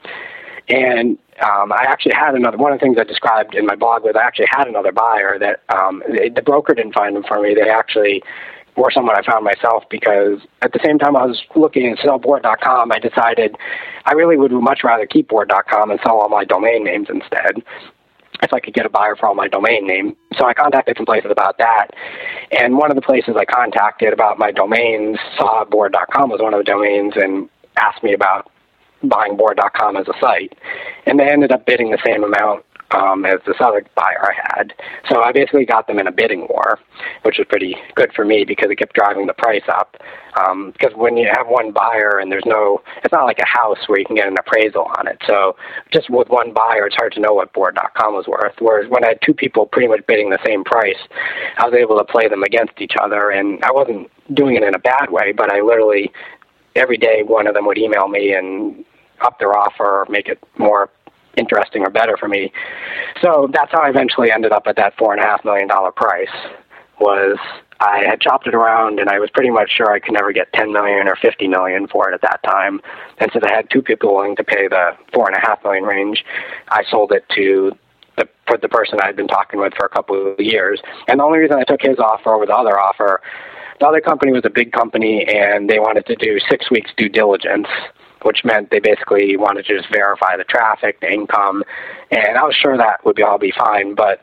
And I actually had one of the things I described in my blog was I actually had another buyer that the broker didn't find them for me. They actually were someone I found myself, because at the same time I was looking to sell Board.com, I decided I really would much rather keep Board.com and sell all my domain names instead, if I could get a buyer for all my domain name. So I contacted some places about that, and one of the places I contacted about my domains saw Board.com was one of the domains and asked me about buying Board.com as a site, and they ended up bidding the same amount as this other buyer I had. So I basically got them in a bidding war, which was pretty good for me because it kept driving the price up. Because when you have one buyer and it's not like a house where you can get an appraisal on it. So just with one buyer, it's hard to know what Board.com was worth. Whereas when I had two people pretty much bidding the same price, I was able to play them against each other. And I wasn't doing it in a bad way, but I literally, every day, one of them would email me and up their offer or make it more interesting or better for me. So that's how I eventually ended up at that $4.5 million price. Was I had chopped it around, and I was pretty much sure I could never get $10 million or $50 million for it at that time. And since I had two people willing to pay the $4.5 million range, I sold it to the person I'd been talking with for a couple of years. And the only reason I took his offer over the other offer, the other company was a big company, and they wanted to do 6 weeks due diligence, which meant they basically wanted to just verify the traffic, the income, and I was sure that would all be fine. But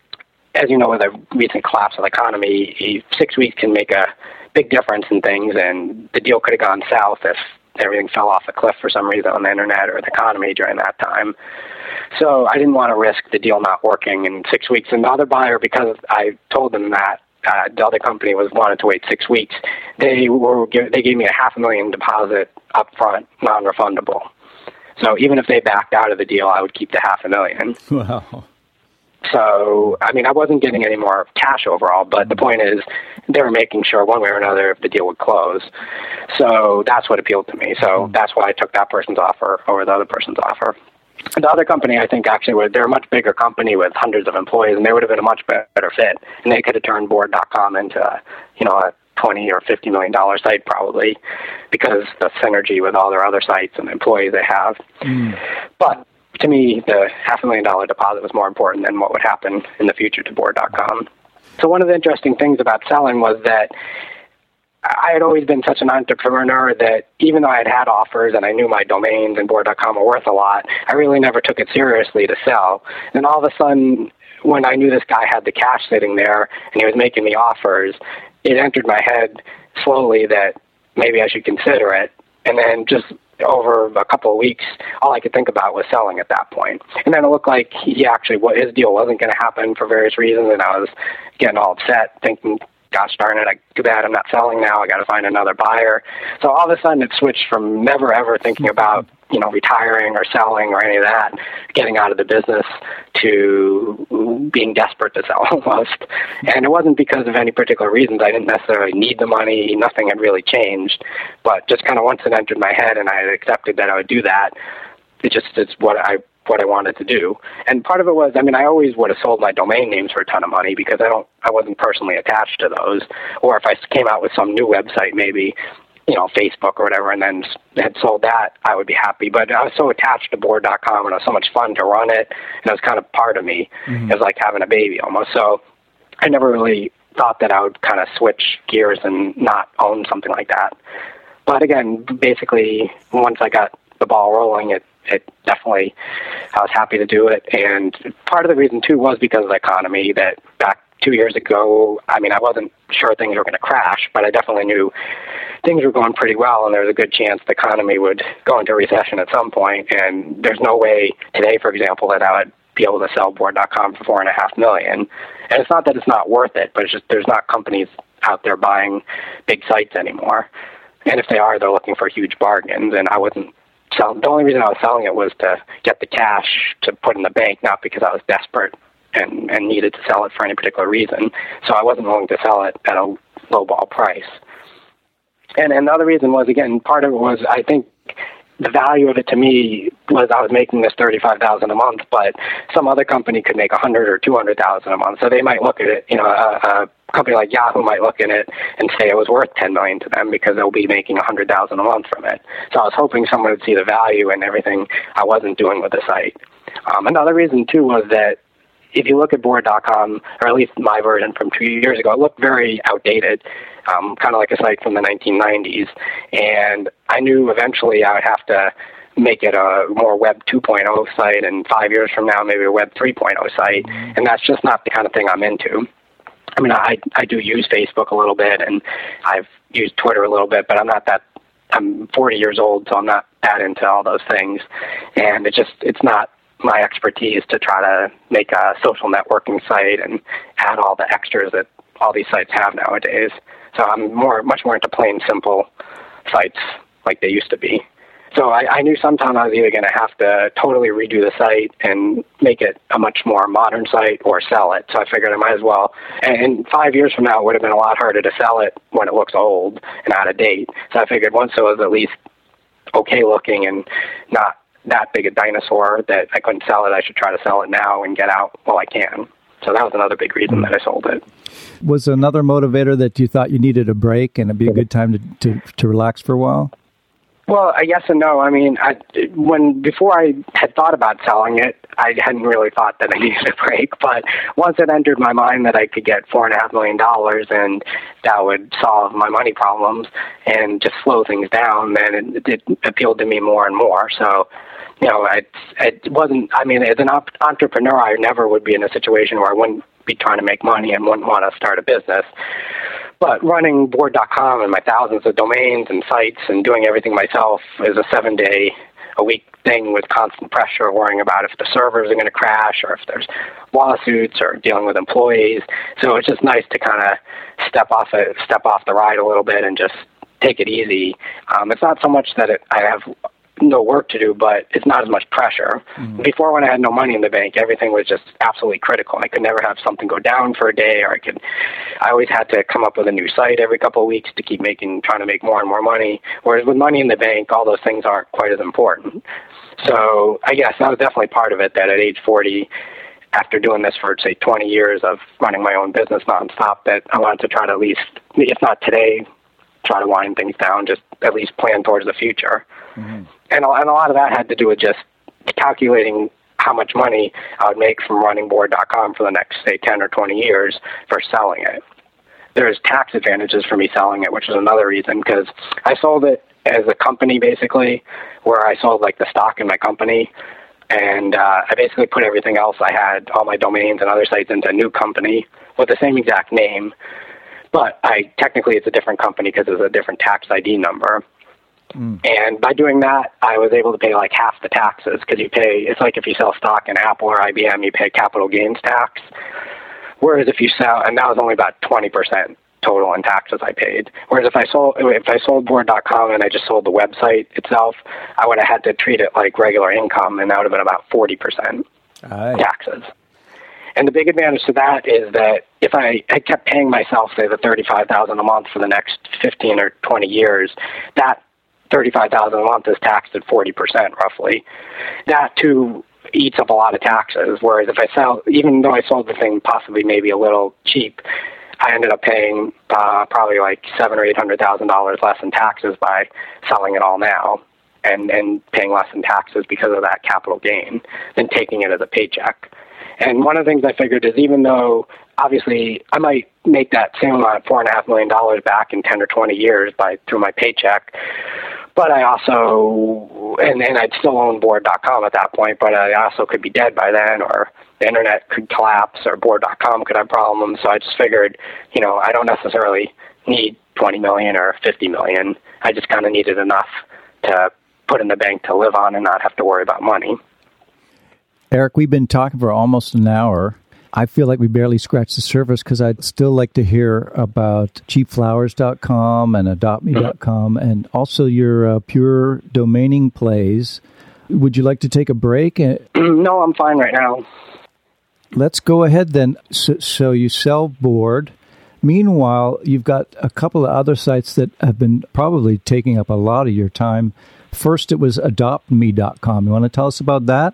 as you know, with the recent collapse of the economy, 6 weeks can make a big difference in things, and the deal could have gone south if everything fell off a cliff for some reason on the internet or the economy during that time. So I didn't want to risk the deal not working in 6 weeks. And the other buyer, because I told them that, the other company wanted to wait 6 weeks. They gave me a $500,000 deposit up front, non-refundable. So even if they backed out of the deal, I would keep the $500,000. Wow. So, I mean, I wasn't getting any more cash overall, but the point is they were making sure one way or another if the deal would close. So that's what appealed to me. So that's why I took that person's offer over the other person's offer. The other company, I think, actually, they're a much bigger company with hundreds of employees, and they would have been a much better fit. And they could have turned Board.com into, a $20 or $50 million site probably, because the synergy with all their other sites and the employees they have. But to me, the $500,000 deposit was more important than what would happen in the future to Board.com. So one of the interesting things about selling was that I had always been such an entrepreneur that even though I had offers and I knew my domains and Board.com were worth a lot, I really never took it seriously to sell. And all of a sudden, when I knew this guy had the cash sitting there and he was making me offers, it entered my head slowly that maybe I should consider it. And then just over a couple of weeks, all I could think about was selling at that point. And then it looked like his deal wasn't going to happen for various reasons, and I was getting all upset, thinking, gosh darn it, too bad I'm not selling now. I got to find another buyer. So all of a sudden it switched from never ever thinking about, retiring or selling or any of that, getting out of the business, to being desperate to sell almost. And it wasn't because of any particular reasons. I didn't necessarily need the money. Nothing had really changed. But just kind of once it entered my head and I had accepted that I would do that, it's what I wanted to do. And part of it was, I always would have sold my domain names for a ton of money because I wasn't personally attached to those. Or if I came out with some new website, maybe, Facebook or whatever, and then had sold that, I would be happy. But I was so attached to Board.com, and it was so much fun to run it, and it was kind of part of me. It was like having a baby almost. So I never really thought that I would kind of switch gears and not own something like that. But again, basically, once I got the ball rolling, it definitely, I was happy to do it. And part of the reason, too, was because of the economy. That back 2 years ago, I wasn't sure things were going to crash, but I definitely knew things were going pretty well, and there was a good chance the economy would go into recession at some point. And there's no way today, for example, that I would be able to sell Board.com for $4.5 million. And it's not that it's not worth it, but it's just there's not companies out there buying big sites anymore. And if they are, they're looking for huge bargains, and I wasn't. So the only reason I was selling it was to get the cash to put in the bank, not because I was desperate and needed to sell it for any particular reason. So I wasn't willing to sell it at a lowball price. And the other reason was, again, part of it was, I think the value of it to me was I was making this $35,000 a month, but some other company could make $100,000 or $200,000 a month. So they might look at it, a company like Yahoo might look at it and say it was worth $10 million to them because they'll be making $100,000 a month from it. So I was hoping someone would see the value in everything I wasn't doing with the site. Another reason too was that if you look at Board.com, or at least my version from 2 years ago, it looked very outdated, kind of like a site from the 1990s. And I knew eventually I would have to make it a more Web 2.0 site, and 5 years from now, maybe a Web 3.0 site. And that's just not the kind of thing I'm into. I do use Facebook a little bit, and I've used Twitter a little bit, but I'm 40 years old, so I'm not that into all those things. And it's not my expertise to try to make a social networking site and add all the extras that all these sites have nowadays. So I'm much more into plain, simple sites like they used to be. So I knew sometime I was either going to have to totally redo the site and make it a much more modern site or sell it. So I figured I might as well. And 5 years from now, it would have been a lot harder to sell it when it looks old and out of date. So I figured once it was at least okay looking and not that big a dinosaur that I couldn't sell it, I should try to sell it now and get out while I can. So that was another big reason that I sold it. Was another motivator that you thought you needed a break and it'd be a good time to relax for a while? Well, yes and no. Before I had thought about selling it, I hadn't really thought that I needed a break. But once it entered my mind that I could get $4.5 million and that would solve my money problems and just slow things down, then it appealed to me more and more. So, it wasn't. As an entrepreneur, I never would be in a situation where I wouldn't be trying to make money and wouldn't want to start a business. But running Board.com and my thousands of domains and sites and doing everything myself is a 7-day a week thing with constant pressure, worrying about if the servers are going to crash or if there's lawsuits or dealing with employees. So it's just nice to kind of step off the ride a little bit and just take it easy. It's not so much that I have no work to do, but it's not as much pressure. Mm-hmm. Before, when I had no money in the bank, everything was just absolutely critical. I could never have something go down for a day, or I always had to come up with a new site every couple of weeks to keep trying to make more and more money. Whereas with money in the bank, all those things aren't quite as important. So I guess that was definitely part of it, that at age 40, after doing this for, say, 20 years of running my own business nonstop, that I wanted to try to at least, if not today, try to wind things down, just at least plan towards the future. Mm-hmm. And a lot of that had to do with just calculating how much money I would make from running Board.com for the next, say, 10 or 20 years for selling it. There's tax advantages for me selling it, which is another reason, because I sold it as a company, basically, where I sold like the stock in my company. And I basically put everything else I had, all my domains and other sites, into a new company with the same exact name. But technically it's a different company because it's a different tax ID number. Mm. And by doing that, I was able to pay like half the taxes, because it's like if you sell stock in Apple or IBM, you pay capital gains tax. Whereas if you sell, and that was only about 20% total in taxes I paid. Whereas if I sold Board.com and I just sold the website itself, I would have had to treat it like regular income, and that would have been about 40% taxes. And the big advantage to that is that if I kept paying myself, say, the $35,000 a month for the next 15 or 20 years, that $35,000 a month is taxed at 40% roughly. That too eats up a lot of taxes. Whereas if even though I sold the thing possibly maybe a little cheap, I ended up paying probably like $700,000 or $800,000 less in taxes by selling it all now, and paying less in taxes because of that capital gain than taking it as a paycheck. And one of the things I figured is, even though obviously I might make that same amount, $4.5 million back in 10 or 20 years through my paycheck, but I also, and I'd still own Board.com at that point, but I also could be dead by then, or the internet could collapse, or Board.com could have problems. So I just figured, I don't necessarily need 20 million or 50 million. I just kind of needed enough to put in the bank to live on and not have to worry about money. Eric, we've been talking for almost an hour. I feel like we barely scratched the surface, because I'd still like to hear about cheapflowers.com and adoptme.com, and also your pure domaining plays. Would you like to take a break? No, I'm fine right now. Let's go ahead then. So you sell Board. Meanwhile, you've got a couple of other sites that have been probably taking up a lot of your time. First, it was adoptme.com. You want to tell us about that?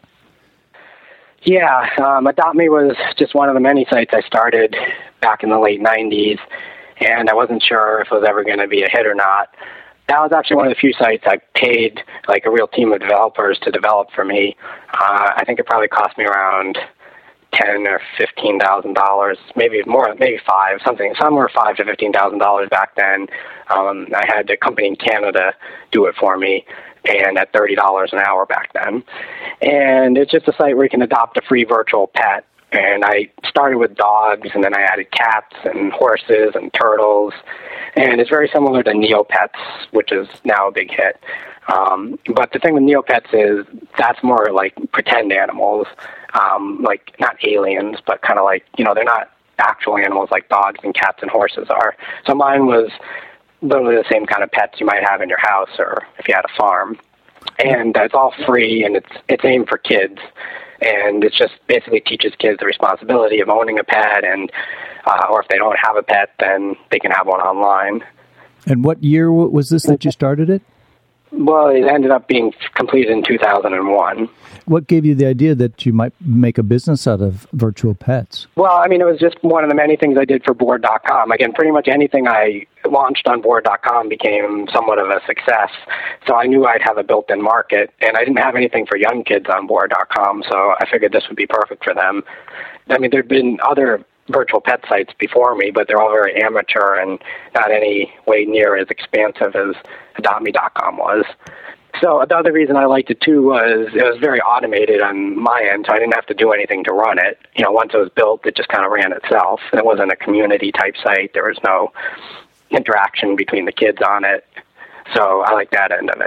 Yeah, AdoptMe was just one of the many sites I started back in the late 90s, and I wasn't sure if it was ever going to be a hit or not. That was actually one of the few sites I paid like a real team of developers to develop for me. I think it probably cost me around $10,000 or $15,000, maybe more, maybe somewhere $5,000 to $15,000 back then. I had a company in Canada do it for me, and at $30 an hour back then. And it's just a site where you can adopt a free virtual pet. And I started with dogs, and then I added cats and horses and turtles. And it's very similar to Neopets, which is now a big hit. But the thing with Neopets is that's more like pretend animals, like not aliens, but kind of like, they're not actual animals like dogs and cats and horses are. So mine was literally the same kind of pets you might have in your house or if you had a farm. And it's all free, and it's aimed for kids. And it just basically teaches kids the responsibility of owning a pet, and or if they don't have a pet, then they can have one online. And what year was this that you started it? Well, it ended up being completed in 2001. What gave you the idea that you might make a business out of virtual pets? Well, it was just one of the many things I did for Board.com. Again, pretty much anything I launched on Board.com became somewhat of a success. So I knew I'd have a built-in market, and I didn't have anything for young kids on Board.com, so I figured this would be perfect for them. There'd been other virtual pet sites before me, but they're all very amateur and not any way near as expansive as AdoptMe.com was. So the other reason I liked it too was it was very automated on my end, so I didn't have to do anything to run it. Once it was built, it just kind of ran itself. It wasn't a community type site. There was no interaction between the kids on it. So I like that end of it.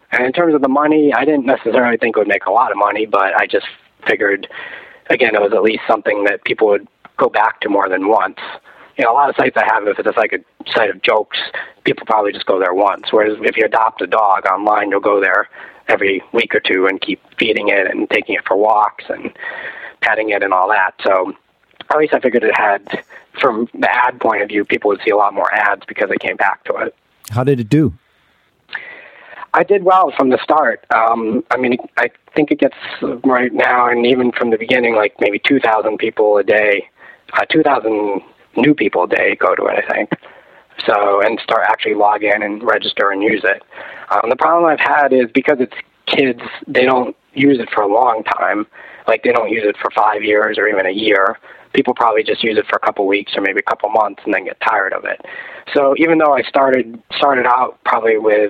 And in terms of the money, I didn't necessarily think it would make a lot of money, but I just figured, again, it was at least something that people would go back to more than once. A lot of sites I have, if it's like a site of jokes, people probably just go there once. Whereas if you adopt a dog online, you'll go there every week or two and keep feeding it and taking it for walks and petting it and all that. So at least I figured it had, from the ad point of view, people would see a lot more ads because they came back to it. How did it do? I did well from the start. I think it gets right now, and even from the beginning, like maybe 2,000 people a day, 2,000 new people a day go to it, I think. So, and start actually log in and register and use it. The problem I've had is because it's kids, they don't use it for a long time. Like they don't use it for 5 years or even a year. People probably just use it for a couple weeks or maybe a couple months and then get tired of it. So even though I started out probably with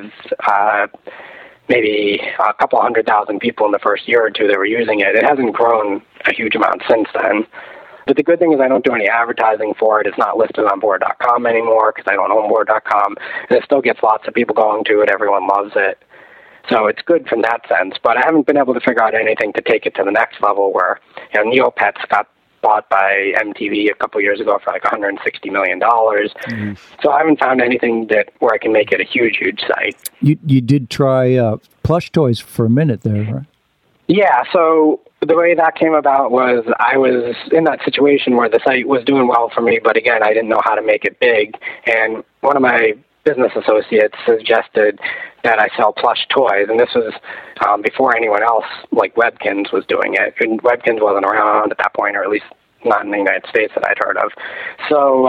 maybe a couple 100,000 people in the first year or two that were using it, it hasn't grown a huge amount since then. But the good thing is I don't do any advertising for it. It's not listed on Board.com anymore because I don't own Board.com. And it still gets lots of people going to it. Everyone loves it. So it's good from that sense. But I haven't been able to figure out anything to take it to the next level where, Neopets got bought by MTV a couple years ago for like $160 million. Mm-hmm. So I haven't found anything where I can make it a huge, huge site. You did try plush toys for a minute there, right? Yeah, so the way that came about was I was in that situation where the site was doing well for me, but again, I didn't know how to make it big. And one of my business associates suggested that I sell plush toys, and this was before anyone else like Webkinz was doing it. And Webkinz wasn't around at that point, or at least not in the United States that I'd heard of. So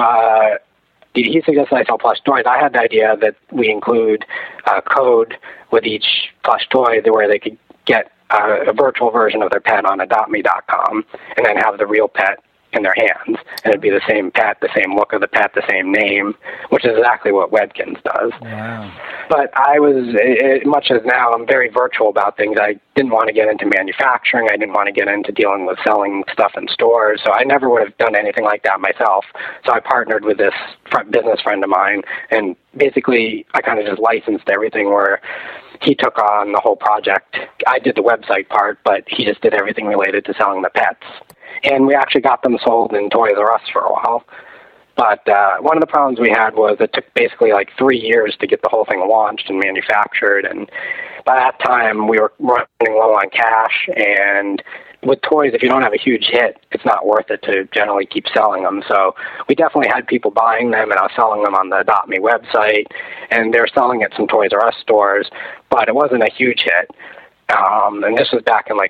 he suggested I sell plush toys. I had the idea that we include a code with each plush toy where they could get a virtual version of their pet on AdoptMe.com and then have the real pet in their hands. And it'd be the same pet, the same look of the pet, the same name, which is exactly what Webkinz does. Wow. But I was, much as now, I'm very virtual about things. I didn't want to get into manufacturing. I didn't want to get into dealing with selling stuff in stores. So I never would have done anything like that myself. So I partnered with this business friend of mine, and basically I kind of just licensed everything where he took on the whole project. I did the website part, but he just did everything related to selling the pets. And we actually got them sold in Toys R Us for a while. But one of the problems we had was it took basically like 3 years to get the whole thing launched and manufactured. And by that time, we were running low on cash. And with toys, if you don't have a huge hit, it's not worth it to generally keep selling them. So we definitely had people buying them, and I was selling them on the Adopt Me website. And they were selling at some Toys R Us stores, but it wasn't a huge hit. And this was back in like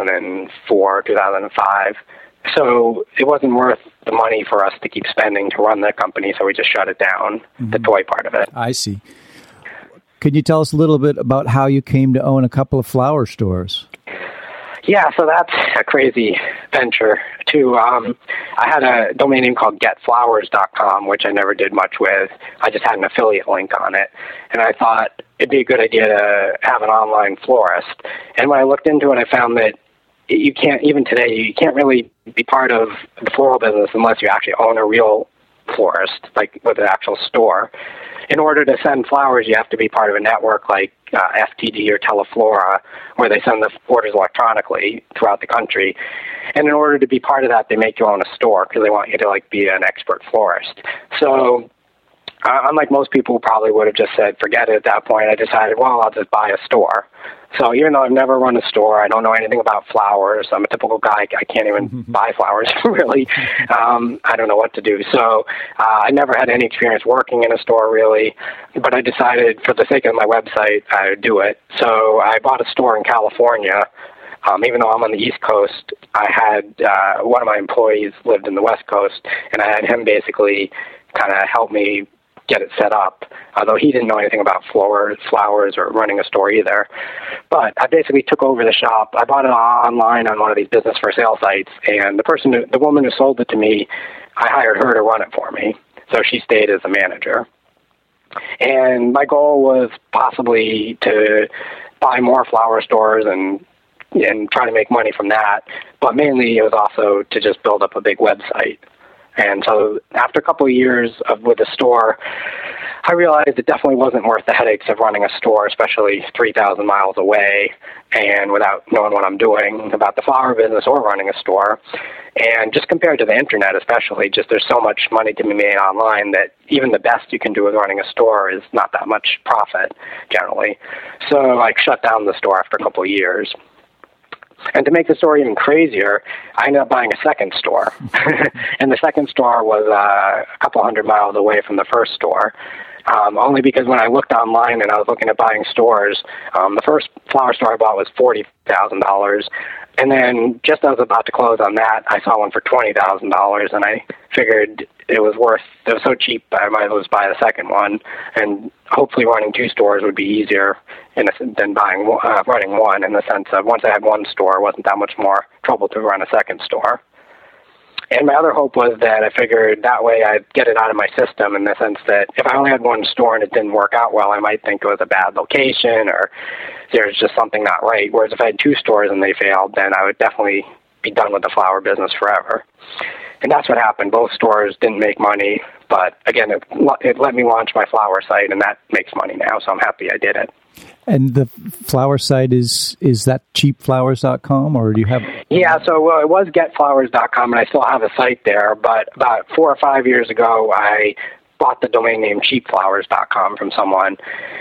2004, 2005. So it wasn't worth the money for us to keep spending to run the company, so we just shut it down, the toy part of it. I see. Could you tell us a little bit about how you came to own a couple of flower stores? Yeah, so that's a crazy venture, too. I had a domain name called getflowers.com, which I never did much with. I just had an affiliate link on it. And I thought it'd be a good idea to have an online florist. And when I looked into it, I found that you can't, even today, you can't really be part of the floral business unless you actually own a real florist, like with an actual store. In order to send flowers, you have to be part of a network like FTD or Teleflora, where they send the orders electronically throughout the country. And in order to be part of that, they make you own a store because they want you to be an expert florist. So unlike most people who probably would have just said, forget it at that point, I decided, well, I'll just buy a store. So even though I've never run a store, I don't know anything about flowers. I'm a typical guy. I can't even buy flowers, really. I don't know what to do. So I never had any experience working in a store, really. But I decided, for the sake of my website, I would do it. So I bought a store in California. Even though I'm on the East Coast, I had one of my employees lived in the West Coast, and I had him basically kind of help me get it set up, although he didn't know anything about flowers or running a store either. But I basically took over the shop. I bought it online on one of these business for sale sites, and the woman who sold it to me, I hired her to run it for me. So she stayed as a manager. And my goal was possibly to buy more flower stores and try to make money from that. But mainly it was also to just build up a big website. And so after a couple of years with the store, I realized it definitely wasn't worth the headaches of running a store, especially 3,000 miles away and without knowing what I'm doing about the flower business or running a store. And just compared to the internet especially, just there's so much money to be made online that even the best you can do with running a store is not that much profit generally. So I shut down the store after a couple of years. And to make the story even crazier, I ended up buying a second store. And the second store was a couple hundred miles away from the first store. Only because when I looked online and I was looking at buying stores, the first flower store I bought was $40,000. And then just as I was about to close on that, I saw one for $20,000, and I figured it was so cheap, I might as well just buy the second one. And hopefully running two stores would be easier than running one, in the sense of once I had one store, it wasn't that much more trouble to run a second store. And my other hope was that I figured that way I'd get it out of my system, in the sense that if I only had one store and it didn't work out well, I might think it was a bad location or there's just something not right. Whereas if I had two stores and they failed, then I would definitely be done with the flower business forever. And that's what happened. Both stores didn't make money, but again, it let me launch my flower site, and that makes money now, so I'm happy I did it. And the flower site is that cheapflowers.com, or do you have? Yeah, so it was getflowers.com, and I still have a site there, but about 4 or 5 years ago, I bought the domain name cheapflowers.com from someone,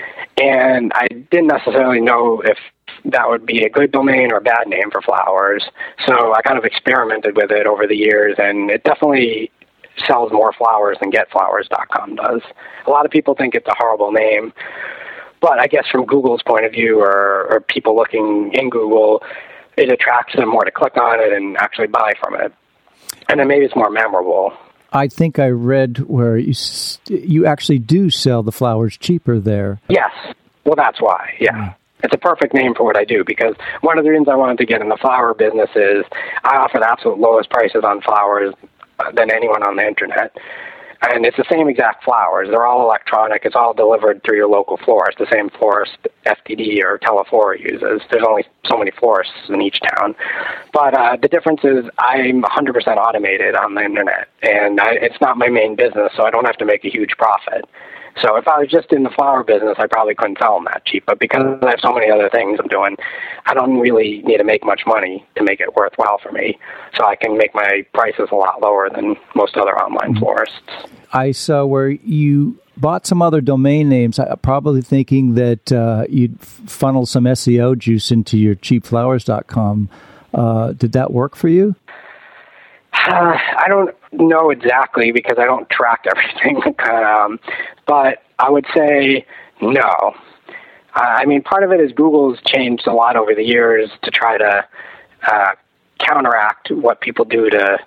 and I didn't necessarily know if that would be a good domain or a bad name for flowers, so I kind of experimented with it over the years, and it definitely sells more flowers than getflowers.com does. A lot of people think it's a horrible name, but I guess from Google's point of view, or people looking in Google, it attracts them more to click on it and actually buy from it. And then maybe it's more memorable. I think I read where you actually do sell the flowers cheaper there. Yes. Well, that's why, yeah. It's a perfect name for what I do, because one of the reasons I wanted to get in the flower business is I offer the absolute lowest prices on flowers than anyone on the internet. And it's the same exact flowers. They're all electronic. It's all delivered through your local florist, the same florist FTD or Teleflora uses. There's only so many florists in each town. But the difference is I'm 100% automated on the internet, and it's not my main business, so I don't have to make a huge profit. So if I was just in the flower business, I probably couldn't sell them that cheap. But because I have so many other things I'm doing, I don't really need to make much money to make it worthwhile for me. So I can make my prices a lot lower than most other online florists. I saw where you bought some other domain names, probably thinking that you'd funnel some SEO juice into your cheapflowers.com. Did that work for you? I don't know exactly, because I don't track everything, but I would say no. I mean, part of it is Google's changed a lot over the years to try to counteract what people do to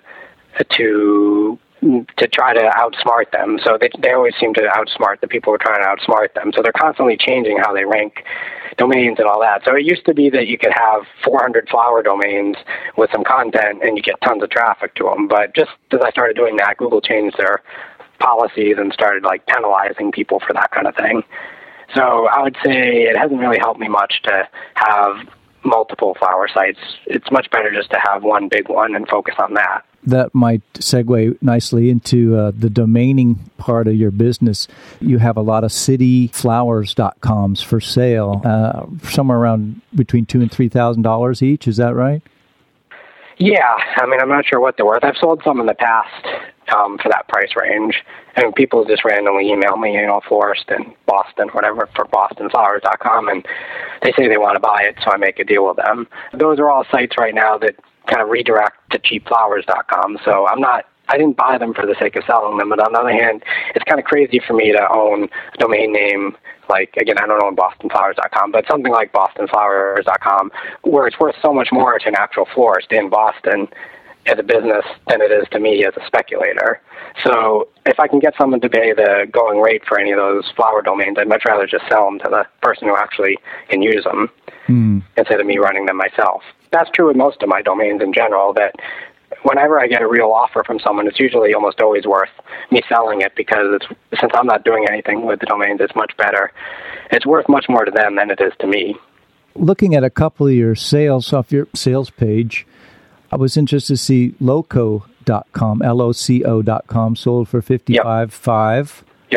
try to outsmart them. So they always seem to outsmart the people who are trying to outsmart them. So they're constantly changing how they rank domains and all that. So it used to be that you could have 400 flower domains with some content and you get tons of traffic to them. But just as I started doing that, Google changed their policies and started penalizing people for that kind of thing. So I would say it hasn't really helped me much to have multiple flower sites. It's much better just to have one big one and focus on that. That might segue nicely into the domaining part of your business. You have a lot of cityflowers.coms for sale, somewhere around between $2,000 and $3,000 each. Is that right? Yeah. I mean, I'm not sure what they're worth. I've sold some in the past for that price range. And people just randomly email me, florist in Boston, whatever, for bostonflowers.com, and they say they want to buy it, so I make a deal with them. Those are all sites right now that kind of redirect to cheapflowers.com. So I didn't buy them for the sake of selling them, but on the other hand, it's kind of crazy for me to own a domain name, again, I don't own bostonflowers.com, but something like bostonflowers.com, where it's worth so much more to an actual florist in Boston as a business than it is to me as a speculator. So if I can get someone to pay the going rate for any of those flower domains, I'd much rather just sell them to the person who actually can use them instead of me running them myself. That's true with most of my domains in general, that whenever I get a real offer from someone, it's usually almost always worth me selling it, because since I'm not doing anything with the domains, it's much better. It's worth much more to them than it is to me. Looking at a couple of your sales off your sales page, I was interested to see loco.com, LOCO.com, sold for $55,500. Yep.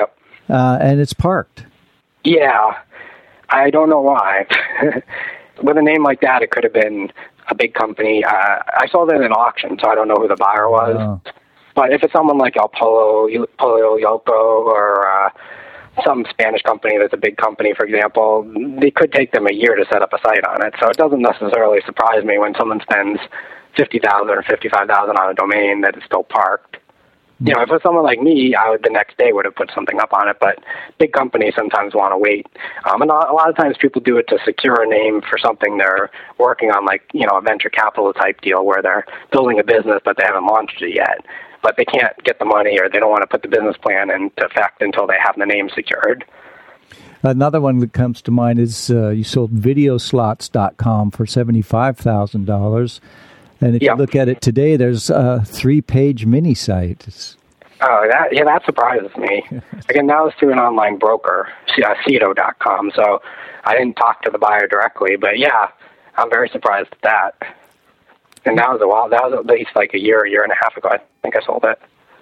and it's parked. Yeah, I don't know why. With a name like that, it could have been a big company. I sold it at an auction, so I don't know who the buyer was. Oh. But if it's someone like El Pollo Yolpo, or some Spanish company that's a big company, for example, it could take them a year to set up a site on it. So it doesn't necessarily surprise me when someone spends $50,000 or $55,000 on a domain that is still parked. You know, if it was someone like me, I would the next day would have put something up on it. But big companies sometimes want to wait, and a lot of times people do it to secure a name for something they're working on, like a venture capital type deal where they're building a business but they haven't launched it yet. But they can't get the money, or they don't want to put the business plan into effect until they have the name secured. Another one that comes to mind is you sold videoslots.com for $75,000. And if you look at it today, there's a 3-page mini site. Oh, that surprises me. Again, that was through an online broker, Cedo.com. So I didn't talk to the buyer directly, but yeah, I'm very surprised at that. And that was a while. That was at least like a year and a half ago. I think I sold it.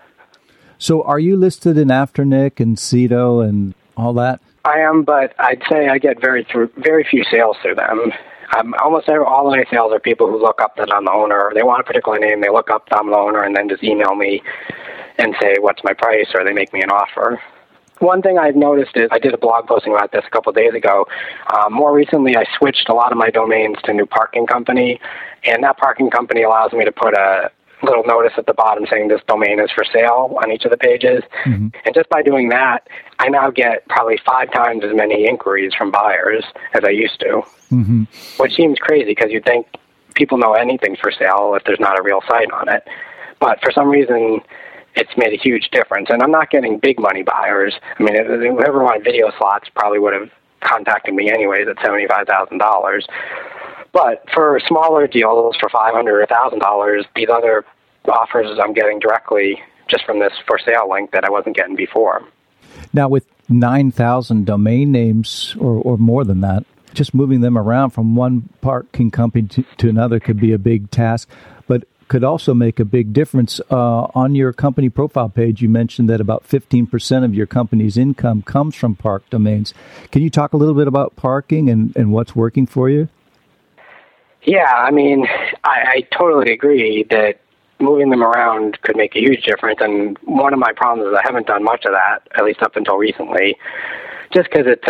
So are you listed in Afternic and Cedo and all that? I am, but I'd say I get very few sales through them. Almost all of my sales are people who look up that I'm the owner. They want a particular name. They look up that I'm the owner and then just email me and say, what's my price? Or they make me an offer. One thing I've noticed is I did a blog posting about this a couple of days ago. More recently, I switched a lot of my domains to a new parking company, and that parking company allows me to put a little notice at the bottom saying this domain is for sale on each of the pages. Mm-hmm. And just by doing that, I now get probably 5 times as many inquiries from buyers as I used to, mm-hmm. which seems crazy because you'd think people know anything's for sale if there's not a real site on it. But for some reason, it's made a huge difference. And I'm not getting big money buyers. I mean, whoever wanted video slots probably would have contacted me anyways at $75,000. But for smaller deals, for $500 or $1,000, these other offers I'm getting directly just from this for sale link that I wasn't getting before. Now, with 9,000 domain names or more than that, just moving them around from one parking company to another could be a big task, but could also make a big difference. On your company profile page, you mentioned that about 15% of your company's income comes from park domains. Can you talk a little bit about parking and what's working for you? Yeah, I mean, I totally agree that moving them around could make a huge difference. And one of my problems is I haven't done much of that, at least up until recently, just because it's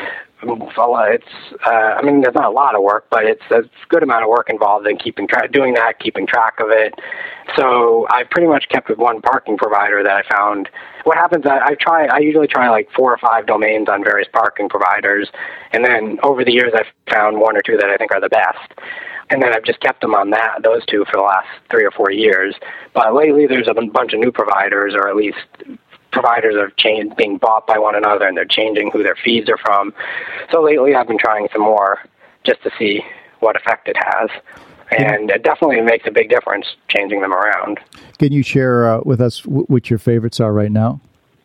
I mean, there's not a lot of work, but it's a good amount of work involved in keeping track of it. So I pretty much kept with one parking provider that I found. What happens, I usually try like 4 or 5 domains on various parking providers, and then over the years I've found 1 or 2 that I think are the best. And then I've just kept them on those 2 for the last 3 or 4 years. But lately there's a bunch of new providers, or at least providers are being bought by one another, and they're changing who their feeds are from. So lately I've been trying some more just to see what effect it has. And it definitely makes a big difference changing them around. Can you share with us what your favorites are right now?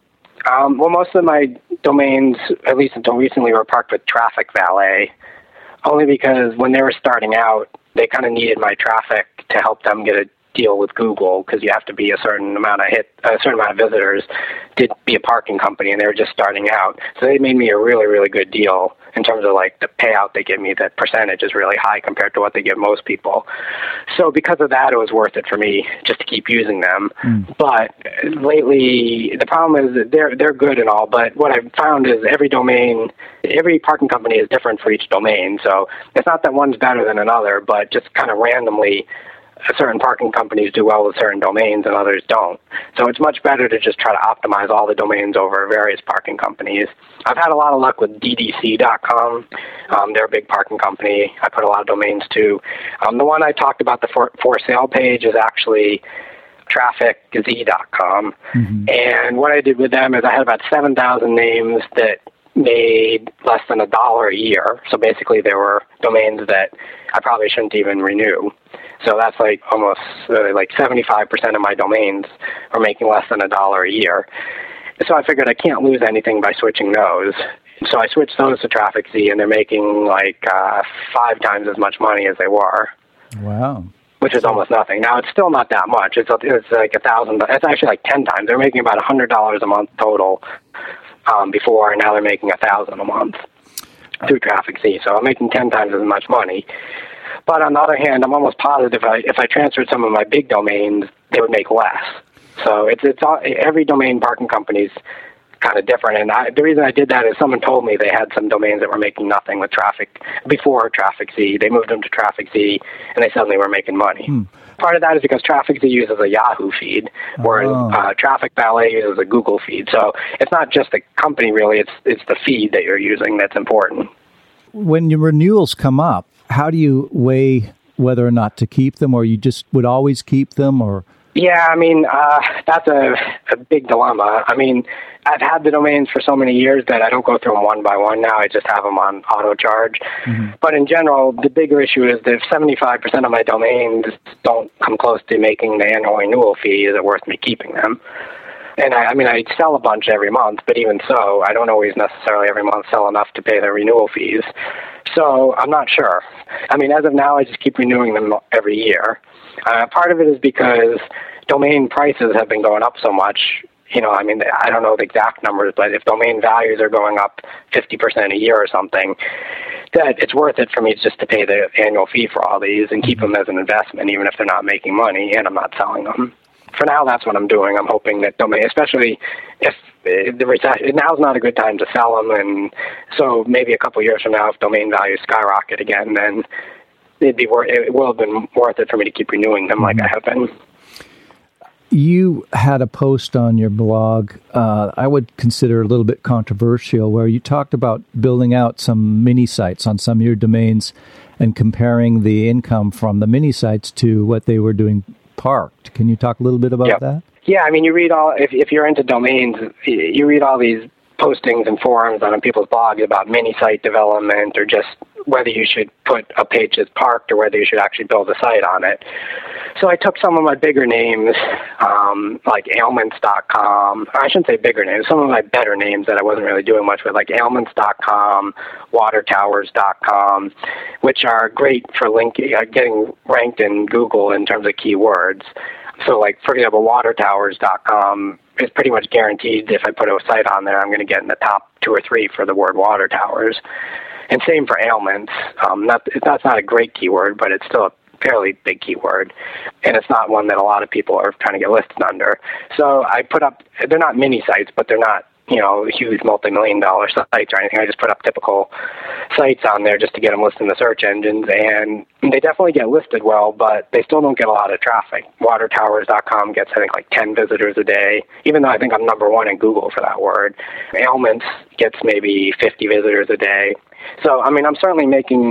Well, most of my domains, at least until recently, were parked with Traffic Valet, only because when they were starting out, they kind of needed my traffic to help them get a deal with Google, because you have to be a certain amount of visitors to be a parking company, and they were just starting out. So they made me a really, really good deal in terms of like the payout they give me. The percentage is really high compared to what they give most people. So because of that, it was worth it for me just to keep using them. But lately, the problem is that they're good and all, but what I've found is every parking company is different for each domain. So it's not that one's better than another, but just kind of randomly, certain parking companies do well with certain domains and others don't. So it's much better to just try to optimize all the domains over various parking companies. I've had a lot of luck with DDC.com. They're a big parking company. I put a lot of domains too. The one I talked about, the for sale page, is actually TrafficZ.com. Mm-hmm. And what I did with them is I had about 7,000 names that made less than $1 a year. So basically they were domains that I probably shouldn't even renew. So that's like almost like 75% of my domains are making less than $1 a year. So I figured I can't lose anything by switching those. So I switched those to TrafficZ, and they're making like 5 times as much money as they were. Wow. Which is almost nothing. Now, it's still not that much. It's like $1,000. It's actually like 10 times. They're making about $100 a month total before, and now they're making $1,000 a month through Traffic Z. So I'm making 10 times as much money. But on the other hand, I'm almost positive if I transferred some of my big domains, they would make less. So it's all, every domain parking company's kind of different. And the reason I did that is someone told me they had some domains that were making nothing with Traffic before Traffic Z. They moved them to Traffic Z, and they suddenly were making money. Part of that is because Traffic Z uses a Yahoo feed, whereas Traffic Valet uses a Google feed. So it's not just the company, really. It's the feed that you're using that's important. When your renewals come up, how do you weigh whether or not to keep them, or you just would always keep them, or... Yeah, I mean, that's a big dilemma. I mean, I've had the domains for so many years that I don't go through them one by one now. I just have them on auto charge. But in general, the bigger issue is that if 75% of my domains don't come close to making the annual renewal fee, is it worth me keeping them? And I mean, I sell a bunch every month, but even so, I don't always necessarily every month sell enough to pay the renewal fees. So I'm not sure. I mean, as of now, I just keep renewing them every year. Part of it is because domain prices have been going up so much. You know, I mean, I don't know the exact numbers, but if domain values are going up 50% a year or something, that it's worth it for me just to pay the annual fee for all these and keep them as an investment, even if they're not making money and I'm not selling them. For now, that's what I'm doing. I'm hoping that domain, especially if the recession, now's not a good time to sell them, and so maybe a couple of years from now, if domain values skyrocket again, then it will have been worth it for me to keep renewing them like I have been. You had a post on your blog I would consider a little bit controversial, where you talked about building out some mini sites on some of your domains and comparing the income from the mini sites to what they were doing parked. Can you talk a little bit about that? Yeah, I mean, you read all, if you're into domains, you read all these postings and forums on people's blogs about mini site development, or just whether you should put a page as parked or whether you should actually build a site on it. So I took some of my bigger names, like ailments.com. I shouldn't say bigger names, some of my better names that I wasn't really doing much with, like ailments.com, watertowers.com, which are great for getting ranked in Google in terms of keywords. So, like, for example, watertowers.com is pretty much guaranteed if I put a site on there, I'm going to get in the top 2 or 3 for the word water towers. And same for ailments. That's not a great keyword, but it's still a fairly big keyword. And it's not one that a lot of people are trying to get listed under. So I put up, they're not mini sites, but they're not, huge multi-million-dollar sites or anything. I just put up typical sites on there just to get them listed in the search engines, and they definitely get listed well, but they still don't get a lot of traffic. Watertowers.com gets, I think, like 10 visitors a day, even though I think I'm number 1 in Google for that word. Ailments gets maybe 50 visitors a day. So, I mean, I'm probably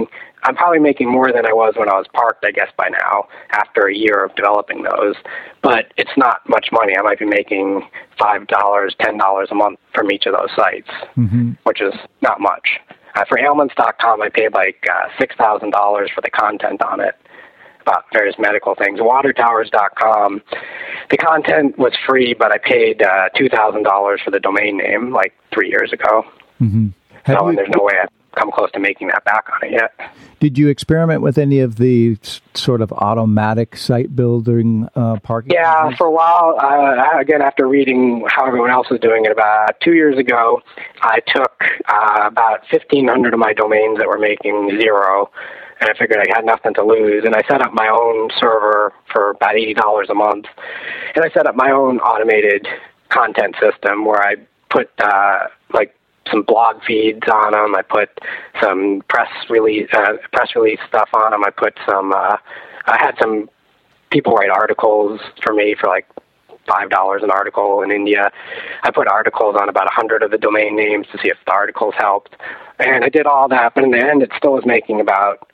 making more than I was when I was parked, I guess, by now, after a year of developing those. But it's not much money. I might be making $5, $10 a month from each of those sites, which is not much. For ailments.com, I paid like $6,000 for the content on it, about various medical things. Watertowers.com, the content was free, but I paid $2,000 for the domain name like 3 years ago. And there's no way I've come close to making that back on it yet. Did you experiment with any of the sort of automatic site building parking? Yeah, for a while. Again, after reading how everyone else was doing it, about 2 years ago, I took about 1,500 of my domains that were making 0, and I figured I had nothing to lose, and I set up my own server for about $80 a month, and I set up my own automated content system where I put some blog feeds on them. I put some press release stuff on them. I put some. I had some people write articles for me for like $5 an article in India. I put articles on about 100 of the domain names to see if the articles helped, and I did all that. But in the end, it still was making about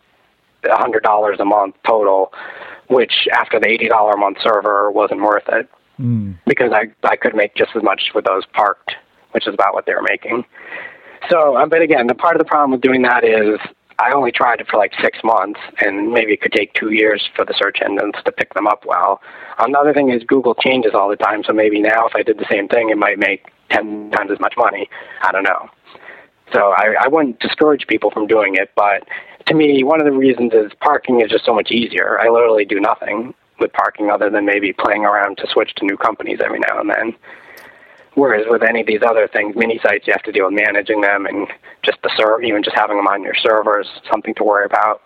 $100 a month total, which after the $80 a month server wasn't worth it because I could make just as much with those parked, which is about what they were making. So, but again, the part of the problem with doing that is I only tried it for like 6 months, and maybe it could take 2 years for the search engines to pick them up well. Another thing is Google changes all the time, so maybe now if I did the same thing, it might make 10 times as much money. I don't know. So I wouldn't discourage people from doing it, but to me, one of the reasons is parking is just so much easier. I literally do nothing with parking other than maybe playing around to switch to new companies every now and then, Whereas with any of these other things, mini sites, you have to deal with managing them, and just even just having them on your server is something to worry about.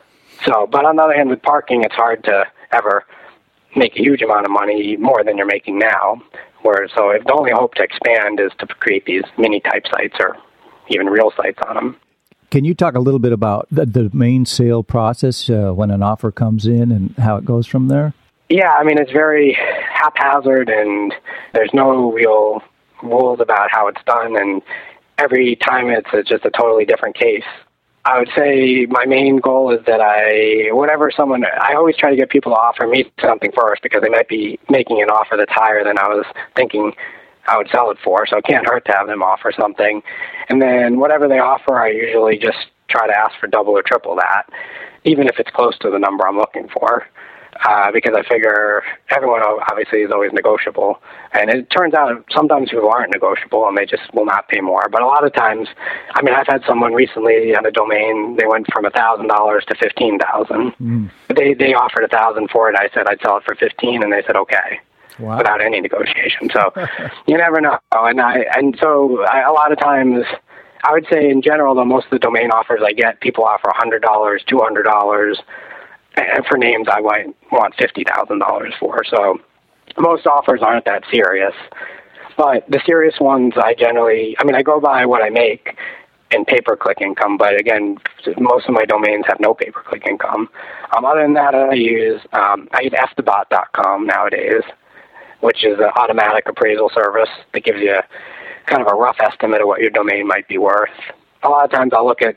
So, but on the other hand, with parking, it's hard to ever make a huge amount of money, more than you're making now. So if the only hope to expand is to create these mini type sites or even real sites on them. Can you talk a little bit about the domain sale process when an offer comes in and how it goes from there? Yeah, I mean, it's very haphazard, and there's no real rules about how it's done, and every time it's just a totally different case. I would say my main goal is that I always try to get people to offer me something first, because they might be making an offer that's higher than I was thinking I would sell it for, so it can't hurt to have them offer something. And then whatever they offer, I usually just try to ask for double or triple that, even if it's close to the number I'm looking for. Because I figure everyone obviously is always negotiable. And it turns out sometimes people aren't negotiable and they just will not pay more. But a lot of times, I mean, I've had someone recently on a domain, they went from $1,000 to $15,000. They offered $1,000 for it. I said I'd sell it for $15,000, and they said okay. Wow. Without any negotiation. So you never know. And so a lot of times, I would say in general, though, most of the domain offers I get, people offer $100, $200. And for names I might want $50,000 for. So most offers aren't that serious. But the serious ones, I go by what I make in pay-per-click income. But again, most of my domains have no pay-per-click income. Other than that, I use fthebot.com nowadays, which is an automatic appraisal service that gives you kind of a rough estimate of what your domain might be worth. A lot of times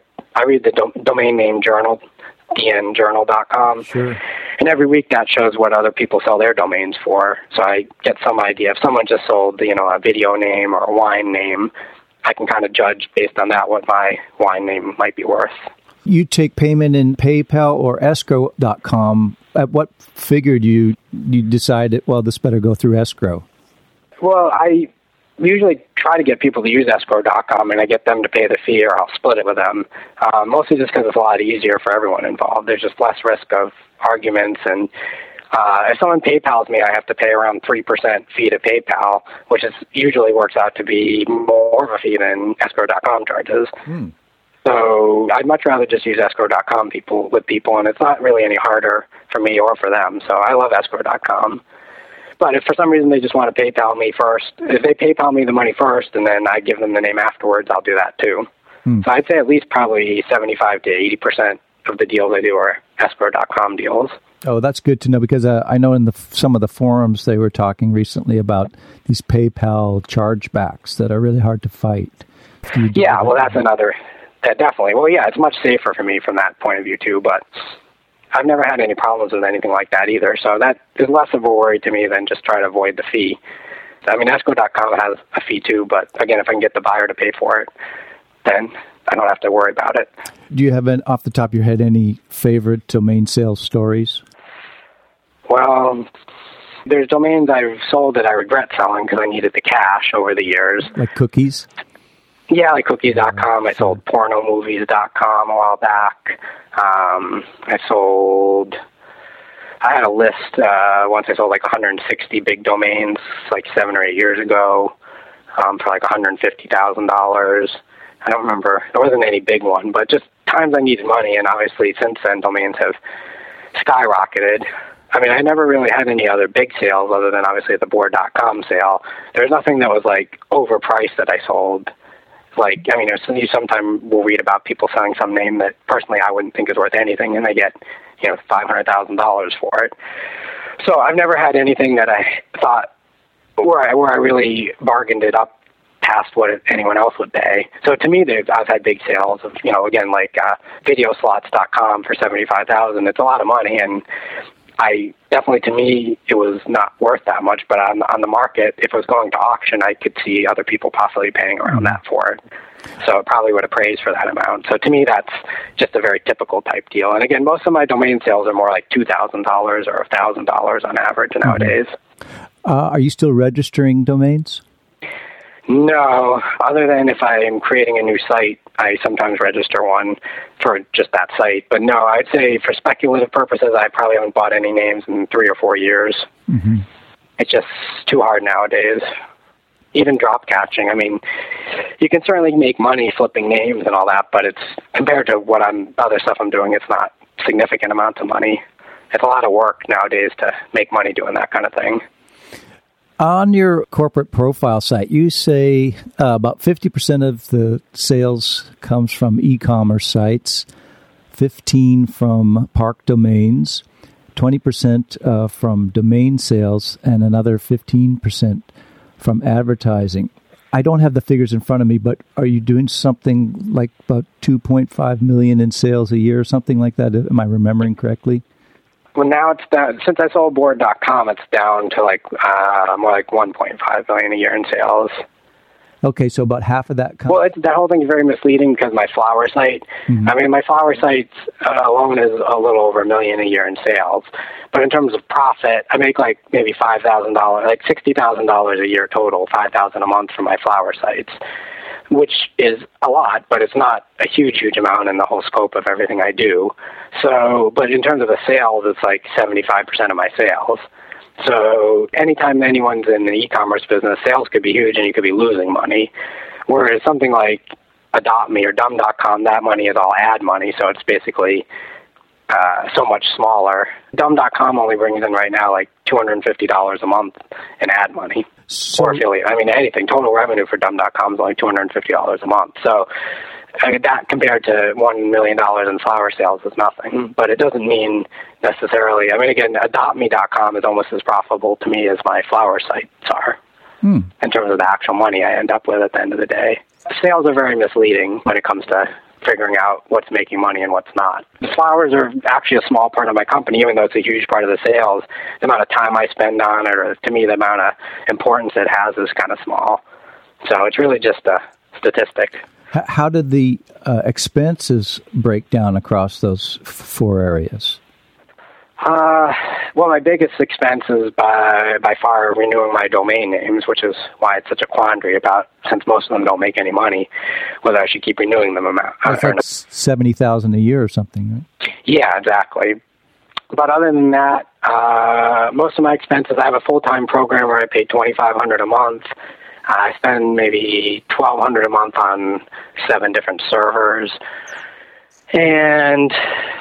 I read the domain name journal, dnjournal.com. Sure. And every week that shows what other people sell their domains for. So I get some idea. If someone just sold, a video name or a wine name, I can kind of judge based on that what my wine name might be worth. You take payment in PayPal or escrow.com. At what figure do you decide that, well, this better go through escrow? Well, I usually try to get people to use escrow.com, and I get them to pay the fee, or I'll split it with them, mostly just because it's a lot easier for everyone involved. There's just less risk of arguments, and if someone PayPals me, I have to pay around 3% fee to PayPal, which usually works out to be more of a fee than escrow.com charges. So I'd much rather just use escrow.com with people, and it's not really any harder for me or for them. So I love escrow.com. But if for some reason they just want to PayPal me first, if they PayPal me the money first and then I give them the name afterwards, I'll do that too. So I'd say at least probably 75 to 80% of the deals I do are escrow.com deals. Oh, that's good to know, because I know in some of the forums they were talking recently about these PayPal chargebacks that are really hard to fight. Yeah, well, that's another. Definitely. Well, yeah, it's much safer for me from that point of view too, but I've never had any problems with anything like that either, so that is less of a worry to me than just trying to avoid the fee. I mean, escrow.com has a fee too, but again, if I can get the buyer to pay for it, then I don't have to worry about it. Do you have, off the top of your head, any favorite domain sales stories? Well, there's domains I've sold that I regret selling because I needed the cash over the years. Like Cookies? Yeah, like Cookies.com. I sold PornoMovies.com a while back. I had a list, once I sold like 160 big domains like 7 or 8 years ago for like $150,000. I don't remember. There wasn't any big one, but just times I needed money, and obviously since then domains have skyrocketed. I mean, I never really had any other big sales other than obviously the Board.com sale. There was nothing that was like overpriced that I sold. Like, I mean, you sometimes will read about people selling some name that personally I wouldn't think is worth anything, and they get, $500,000 for it. So I've never had anything that I thought where I really bargained it up past what anyone else would pay. So to me, I've had big sales of, again, like Videoslots.com for $75,000. It's a lot of money, and to me, it was not worth that much, but on the market, if it was going to auction, I could see other people possibly paying around that for it. So it probably would appraise for that amount. So to me, that's just a very typical type deal. And again, most of my domain sales are more like $2,000 or $1,000 on average nowadays. Are you still registering domains? No, other than if I am creating a new site, I sometimes register one for just that site. But no, I'd say for speculative purposes, I probably haven't bought any names in 3 or 4 years. It's just too hard nowadays. even drop catching. I mean, you can certainly make money flipping names and all that, but it's compared to other stuff I'm doing, it's not significant amounts of money. It's a lot of work nowadays to make money doing that kind of thing. On your corporate profile site, you say about 50% of the sales comes from e-commerce sites, 15% from park domains, 20% from domain sales, and another 15% from advertising. I don't have the figures in front of me, but are you doing something like about $2.5 million in sales a year or something like that? Am I remembering correctly? Well, now it's down. Since I sold Board.com, it's down to more like $1.5 million a year in sales. Okay, so about half of that comes... Well, that whole thing is very misleading because my flower site, I mean, my flower site alone is a little over $1 million a year in sales. But in terms of profit, I make like maybe $5,000, like $60,000 a year total, $5,000 a month from my flower sites, which is a lot, but it's not a huge amount in the whole scope of everything I do. So, but in terms of the sales, it's like 75% of my sales. So anytime anyone's in the e-commerce business, sales could be huge and you could be losing money. Whereas something like Adopt.me or Dumb.com, that money is all ad money, so it's basically so much smaller. Dumb.com only brings in right now like $250 a month in ad money or affiliate. I mean, anything. Total revenue for Dumb.com is only $250 a month. So that compared to $1 million in flower sales is nothing. But it doesn't mean necessarily. I mean, again, Adopt.me.com is almost as profitable to me as my flower sites are in terms of the actual money I end up with at the end of the day. Sales are very misleading when it comes to figuring out what's making money and what's not. The flowers are actually a small part of my company, even though it's a huge part of the sales. The amount of time I spend on it, or to me, the amount of importance it has is kind of small. So it's really just a statistic. How did the expenses break down across those four areas? Well, my biggest expense is by far renewing my domain names, which is why it's such a quandary since most of them don't make any money, whether I should keep renewing them. That's like $70,000 a year or something, right? Yeah, exactly. But other than that, most of my expenses, I have a full-time program where I pay $2,500 a month. I spend maybe $1,200 a month on 7 different servers. And,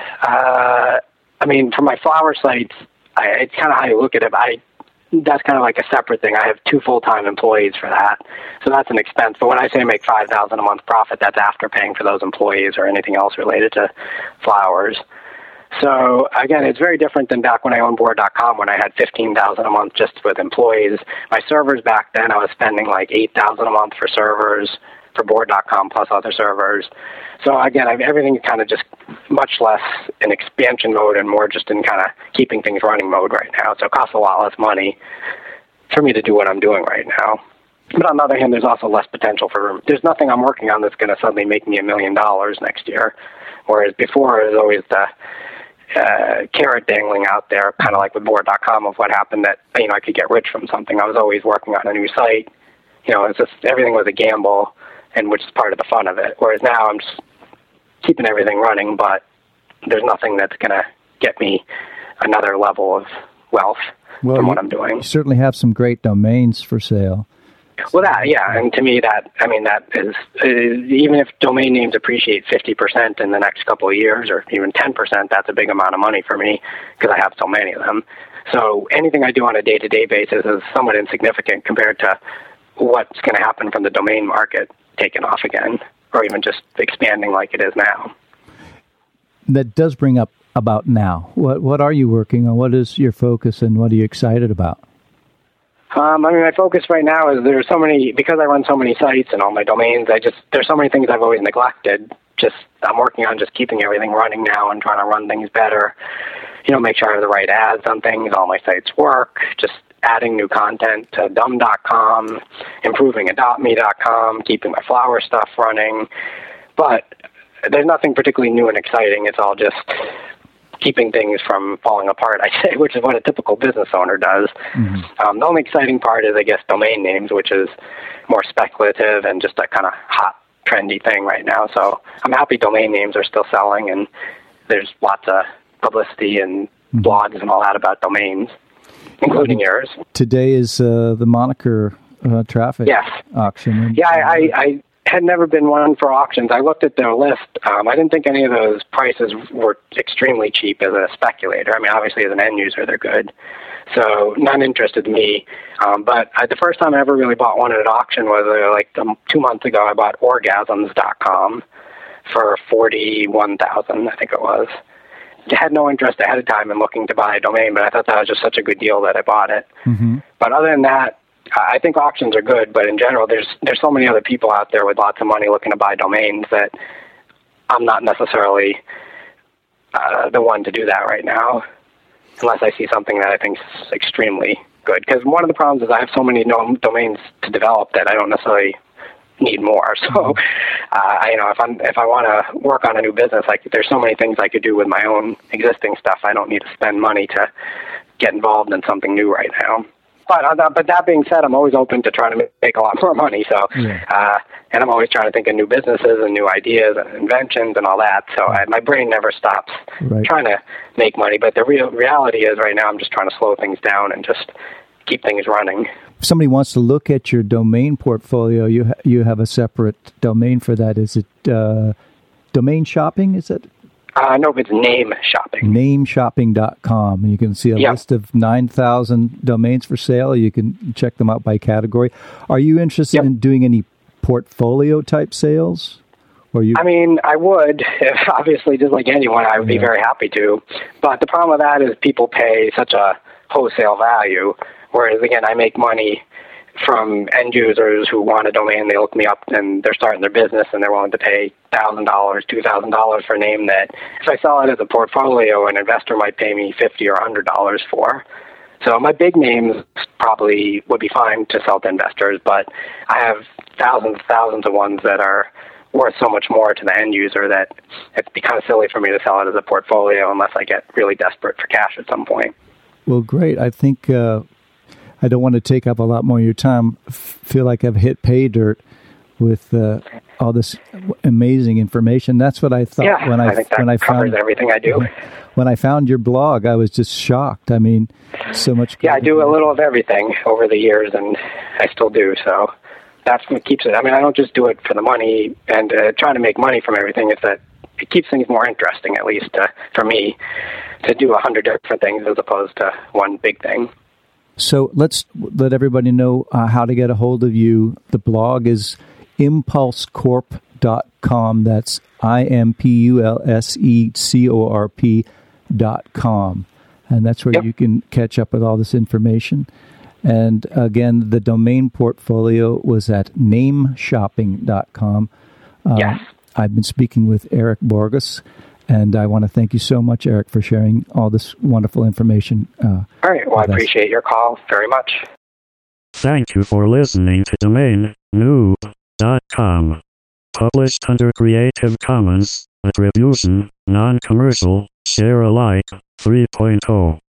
I mean, for my flower sites, it's kind of how you look at it. That's kind of like a separate thing. I have 2 full-time employees for that. So that's an expense. But when I say I make $5,000 a month profit, that's after paying for those employees or anything else related to flowers. So, again, it's very different than back when I owned Board.com when I had $15,000 a month just with employees. My servers back then, I was spending like $8,000 a month for servers for Board.com plus other servers. So, again, everything kind of just much less in expansion mode and more just in kind of keeping things running mode right now. So it costs a lot less money for me to do what I'm doing right now. But on the other hand, there's also less potential for... There's nothing I'm working on that's going to suddenly make me $1 million next year. Whereas before, it was always the... carrot dangling out there, kind of like with Board.com, of what happened that, I could get rich from something. I was always working on a new site. It's just everything was a gamble, and which is part of the fun of it. Whereas now I'm just keeping everything running, but there's nothing that's going to get me another level of wealth from what I'm doing. You certainly have some great domains for sale. Well, and to me that is, even if domain names appreciate 50% in the next couple of years, or even 10%, that's a big amount of money for me because I have so many of them. So anything I do on a day-to-day basis is somewhat insignificant compared to what's going to happen from the domain market taking off again, or even just expanding like it is now. That does bring up about now. What are you working on? What is your focus, and what are you excited about? My focus right now is there's so many, because I run so many sites and all my domains, there's so many things I've always neglected. I'm working on just keeping everything running now and trying to run things better, make sure I have the right ads on things, all my sites work, just adding new content to Dumb.com, improving Adopt.me.com, keeping my flower stuff running. But there's nothing particularly new and exciting. It's all just keeping things from falling apart, I say, which is what a typical business owner does. Mm-hmm. The only exciting part is, I guess, domain names, which is more speculative and just a kind of hot, trendy thing right now. So I'm happy domain names are still selling, and there's lots of publicity and blogs and all that about domains, including yours. Today is the moniker traffic Yes. auction. Yeah, I had never been one for auctions. I looked at their list. I didn't think any of those prices were extremely cheap as a speculator. I mean, obviously as an end user, they're good. So none interested me. But the first time I ever really bought one at an auction was 2 months ago. I bought orgasms.com for $41,000, I think it was. I had no interest ahead of time in looking to buy a domain, but I thought that was just such a good deal that I bought it. Mm-hmm. But other than that, I think auctions are good, but in general, there's so many other people out there with lots of money looking to buy domains that I'm not necessarily the one to do that right now, unless I see something that I think is extremely good. Because one of the problems is I have so many domains to develop that I don't necessarily need more. So, if I want to work on a new business, there's so many things I could do with my own existing stuff. I don't need to spend money to get involved in something new right now. But that being said, I'm always open to trying to make a lot more money. So, and I'm always trying to think of new businesses and new ideas and inventions and all that. So my brain never stops trying to make money. But the reality is right now I'm just trying to slow things down and just keep things running. If somebody wants to look at your domain portfolio, you have a separate domain for that. Is it domain shopping? Is it? No, it's Name Shopping. Nameshopping.com. And you can see a list of 9,000 domains for sale. You can check them out by category. Are you interested in doing any portfolio type sales? I mean, I would. Obviously, just like anyone, I would be very happy to. But the problem with that is people pay such a wholesale value, whereas, again, I make money from end users who want a domain. They look me up and they're starting their business and they're willing to pay $1,000, $2,000 for a name that if I sell it as a portfolio, an investor might pay me $50 or $100 for. So my big names probably would be fine to sell to investors, but I have thousands of ones that are worth so much more to the end user that it'd be kind of silly for me to sell it as a portfolio unless I get really desperate for cash at some point. Well, great. I think I don't want to take up a lot more of your time. Feel like I've hit pay dirt with all this amazing information. That's what I thought when I found everything I do. When I found your blog, I was just shocked. I mean, so much. Yeah, I do a little of everything over the years, and I still do. So that's what keeps it. I mean, I don't just do it for the money and trying to make money from everything. It's that it keeps things more interesting, at least for me, to do 100 different things as opposed to one big thing. So let's let everybody know how to get a hold of you. The blog is impulsecorp.com. That's impulsecorp.com. And that's where you can catch up with all this information. And again, the domain portfolio was at nameshopping.com. Yes. I've been speaking with Eric Borges. And I want to thank you so much, Eric, for sharing all this wonderful information. All right. Well, I appreciate your call very much. Thank you for listening to DomainNoob.com. Published under Creative Commons, Attribution, Non-Commercial, Share Alike, 3.0.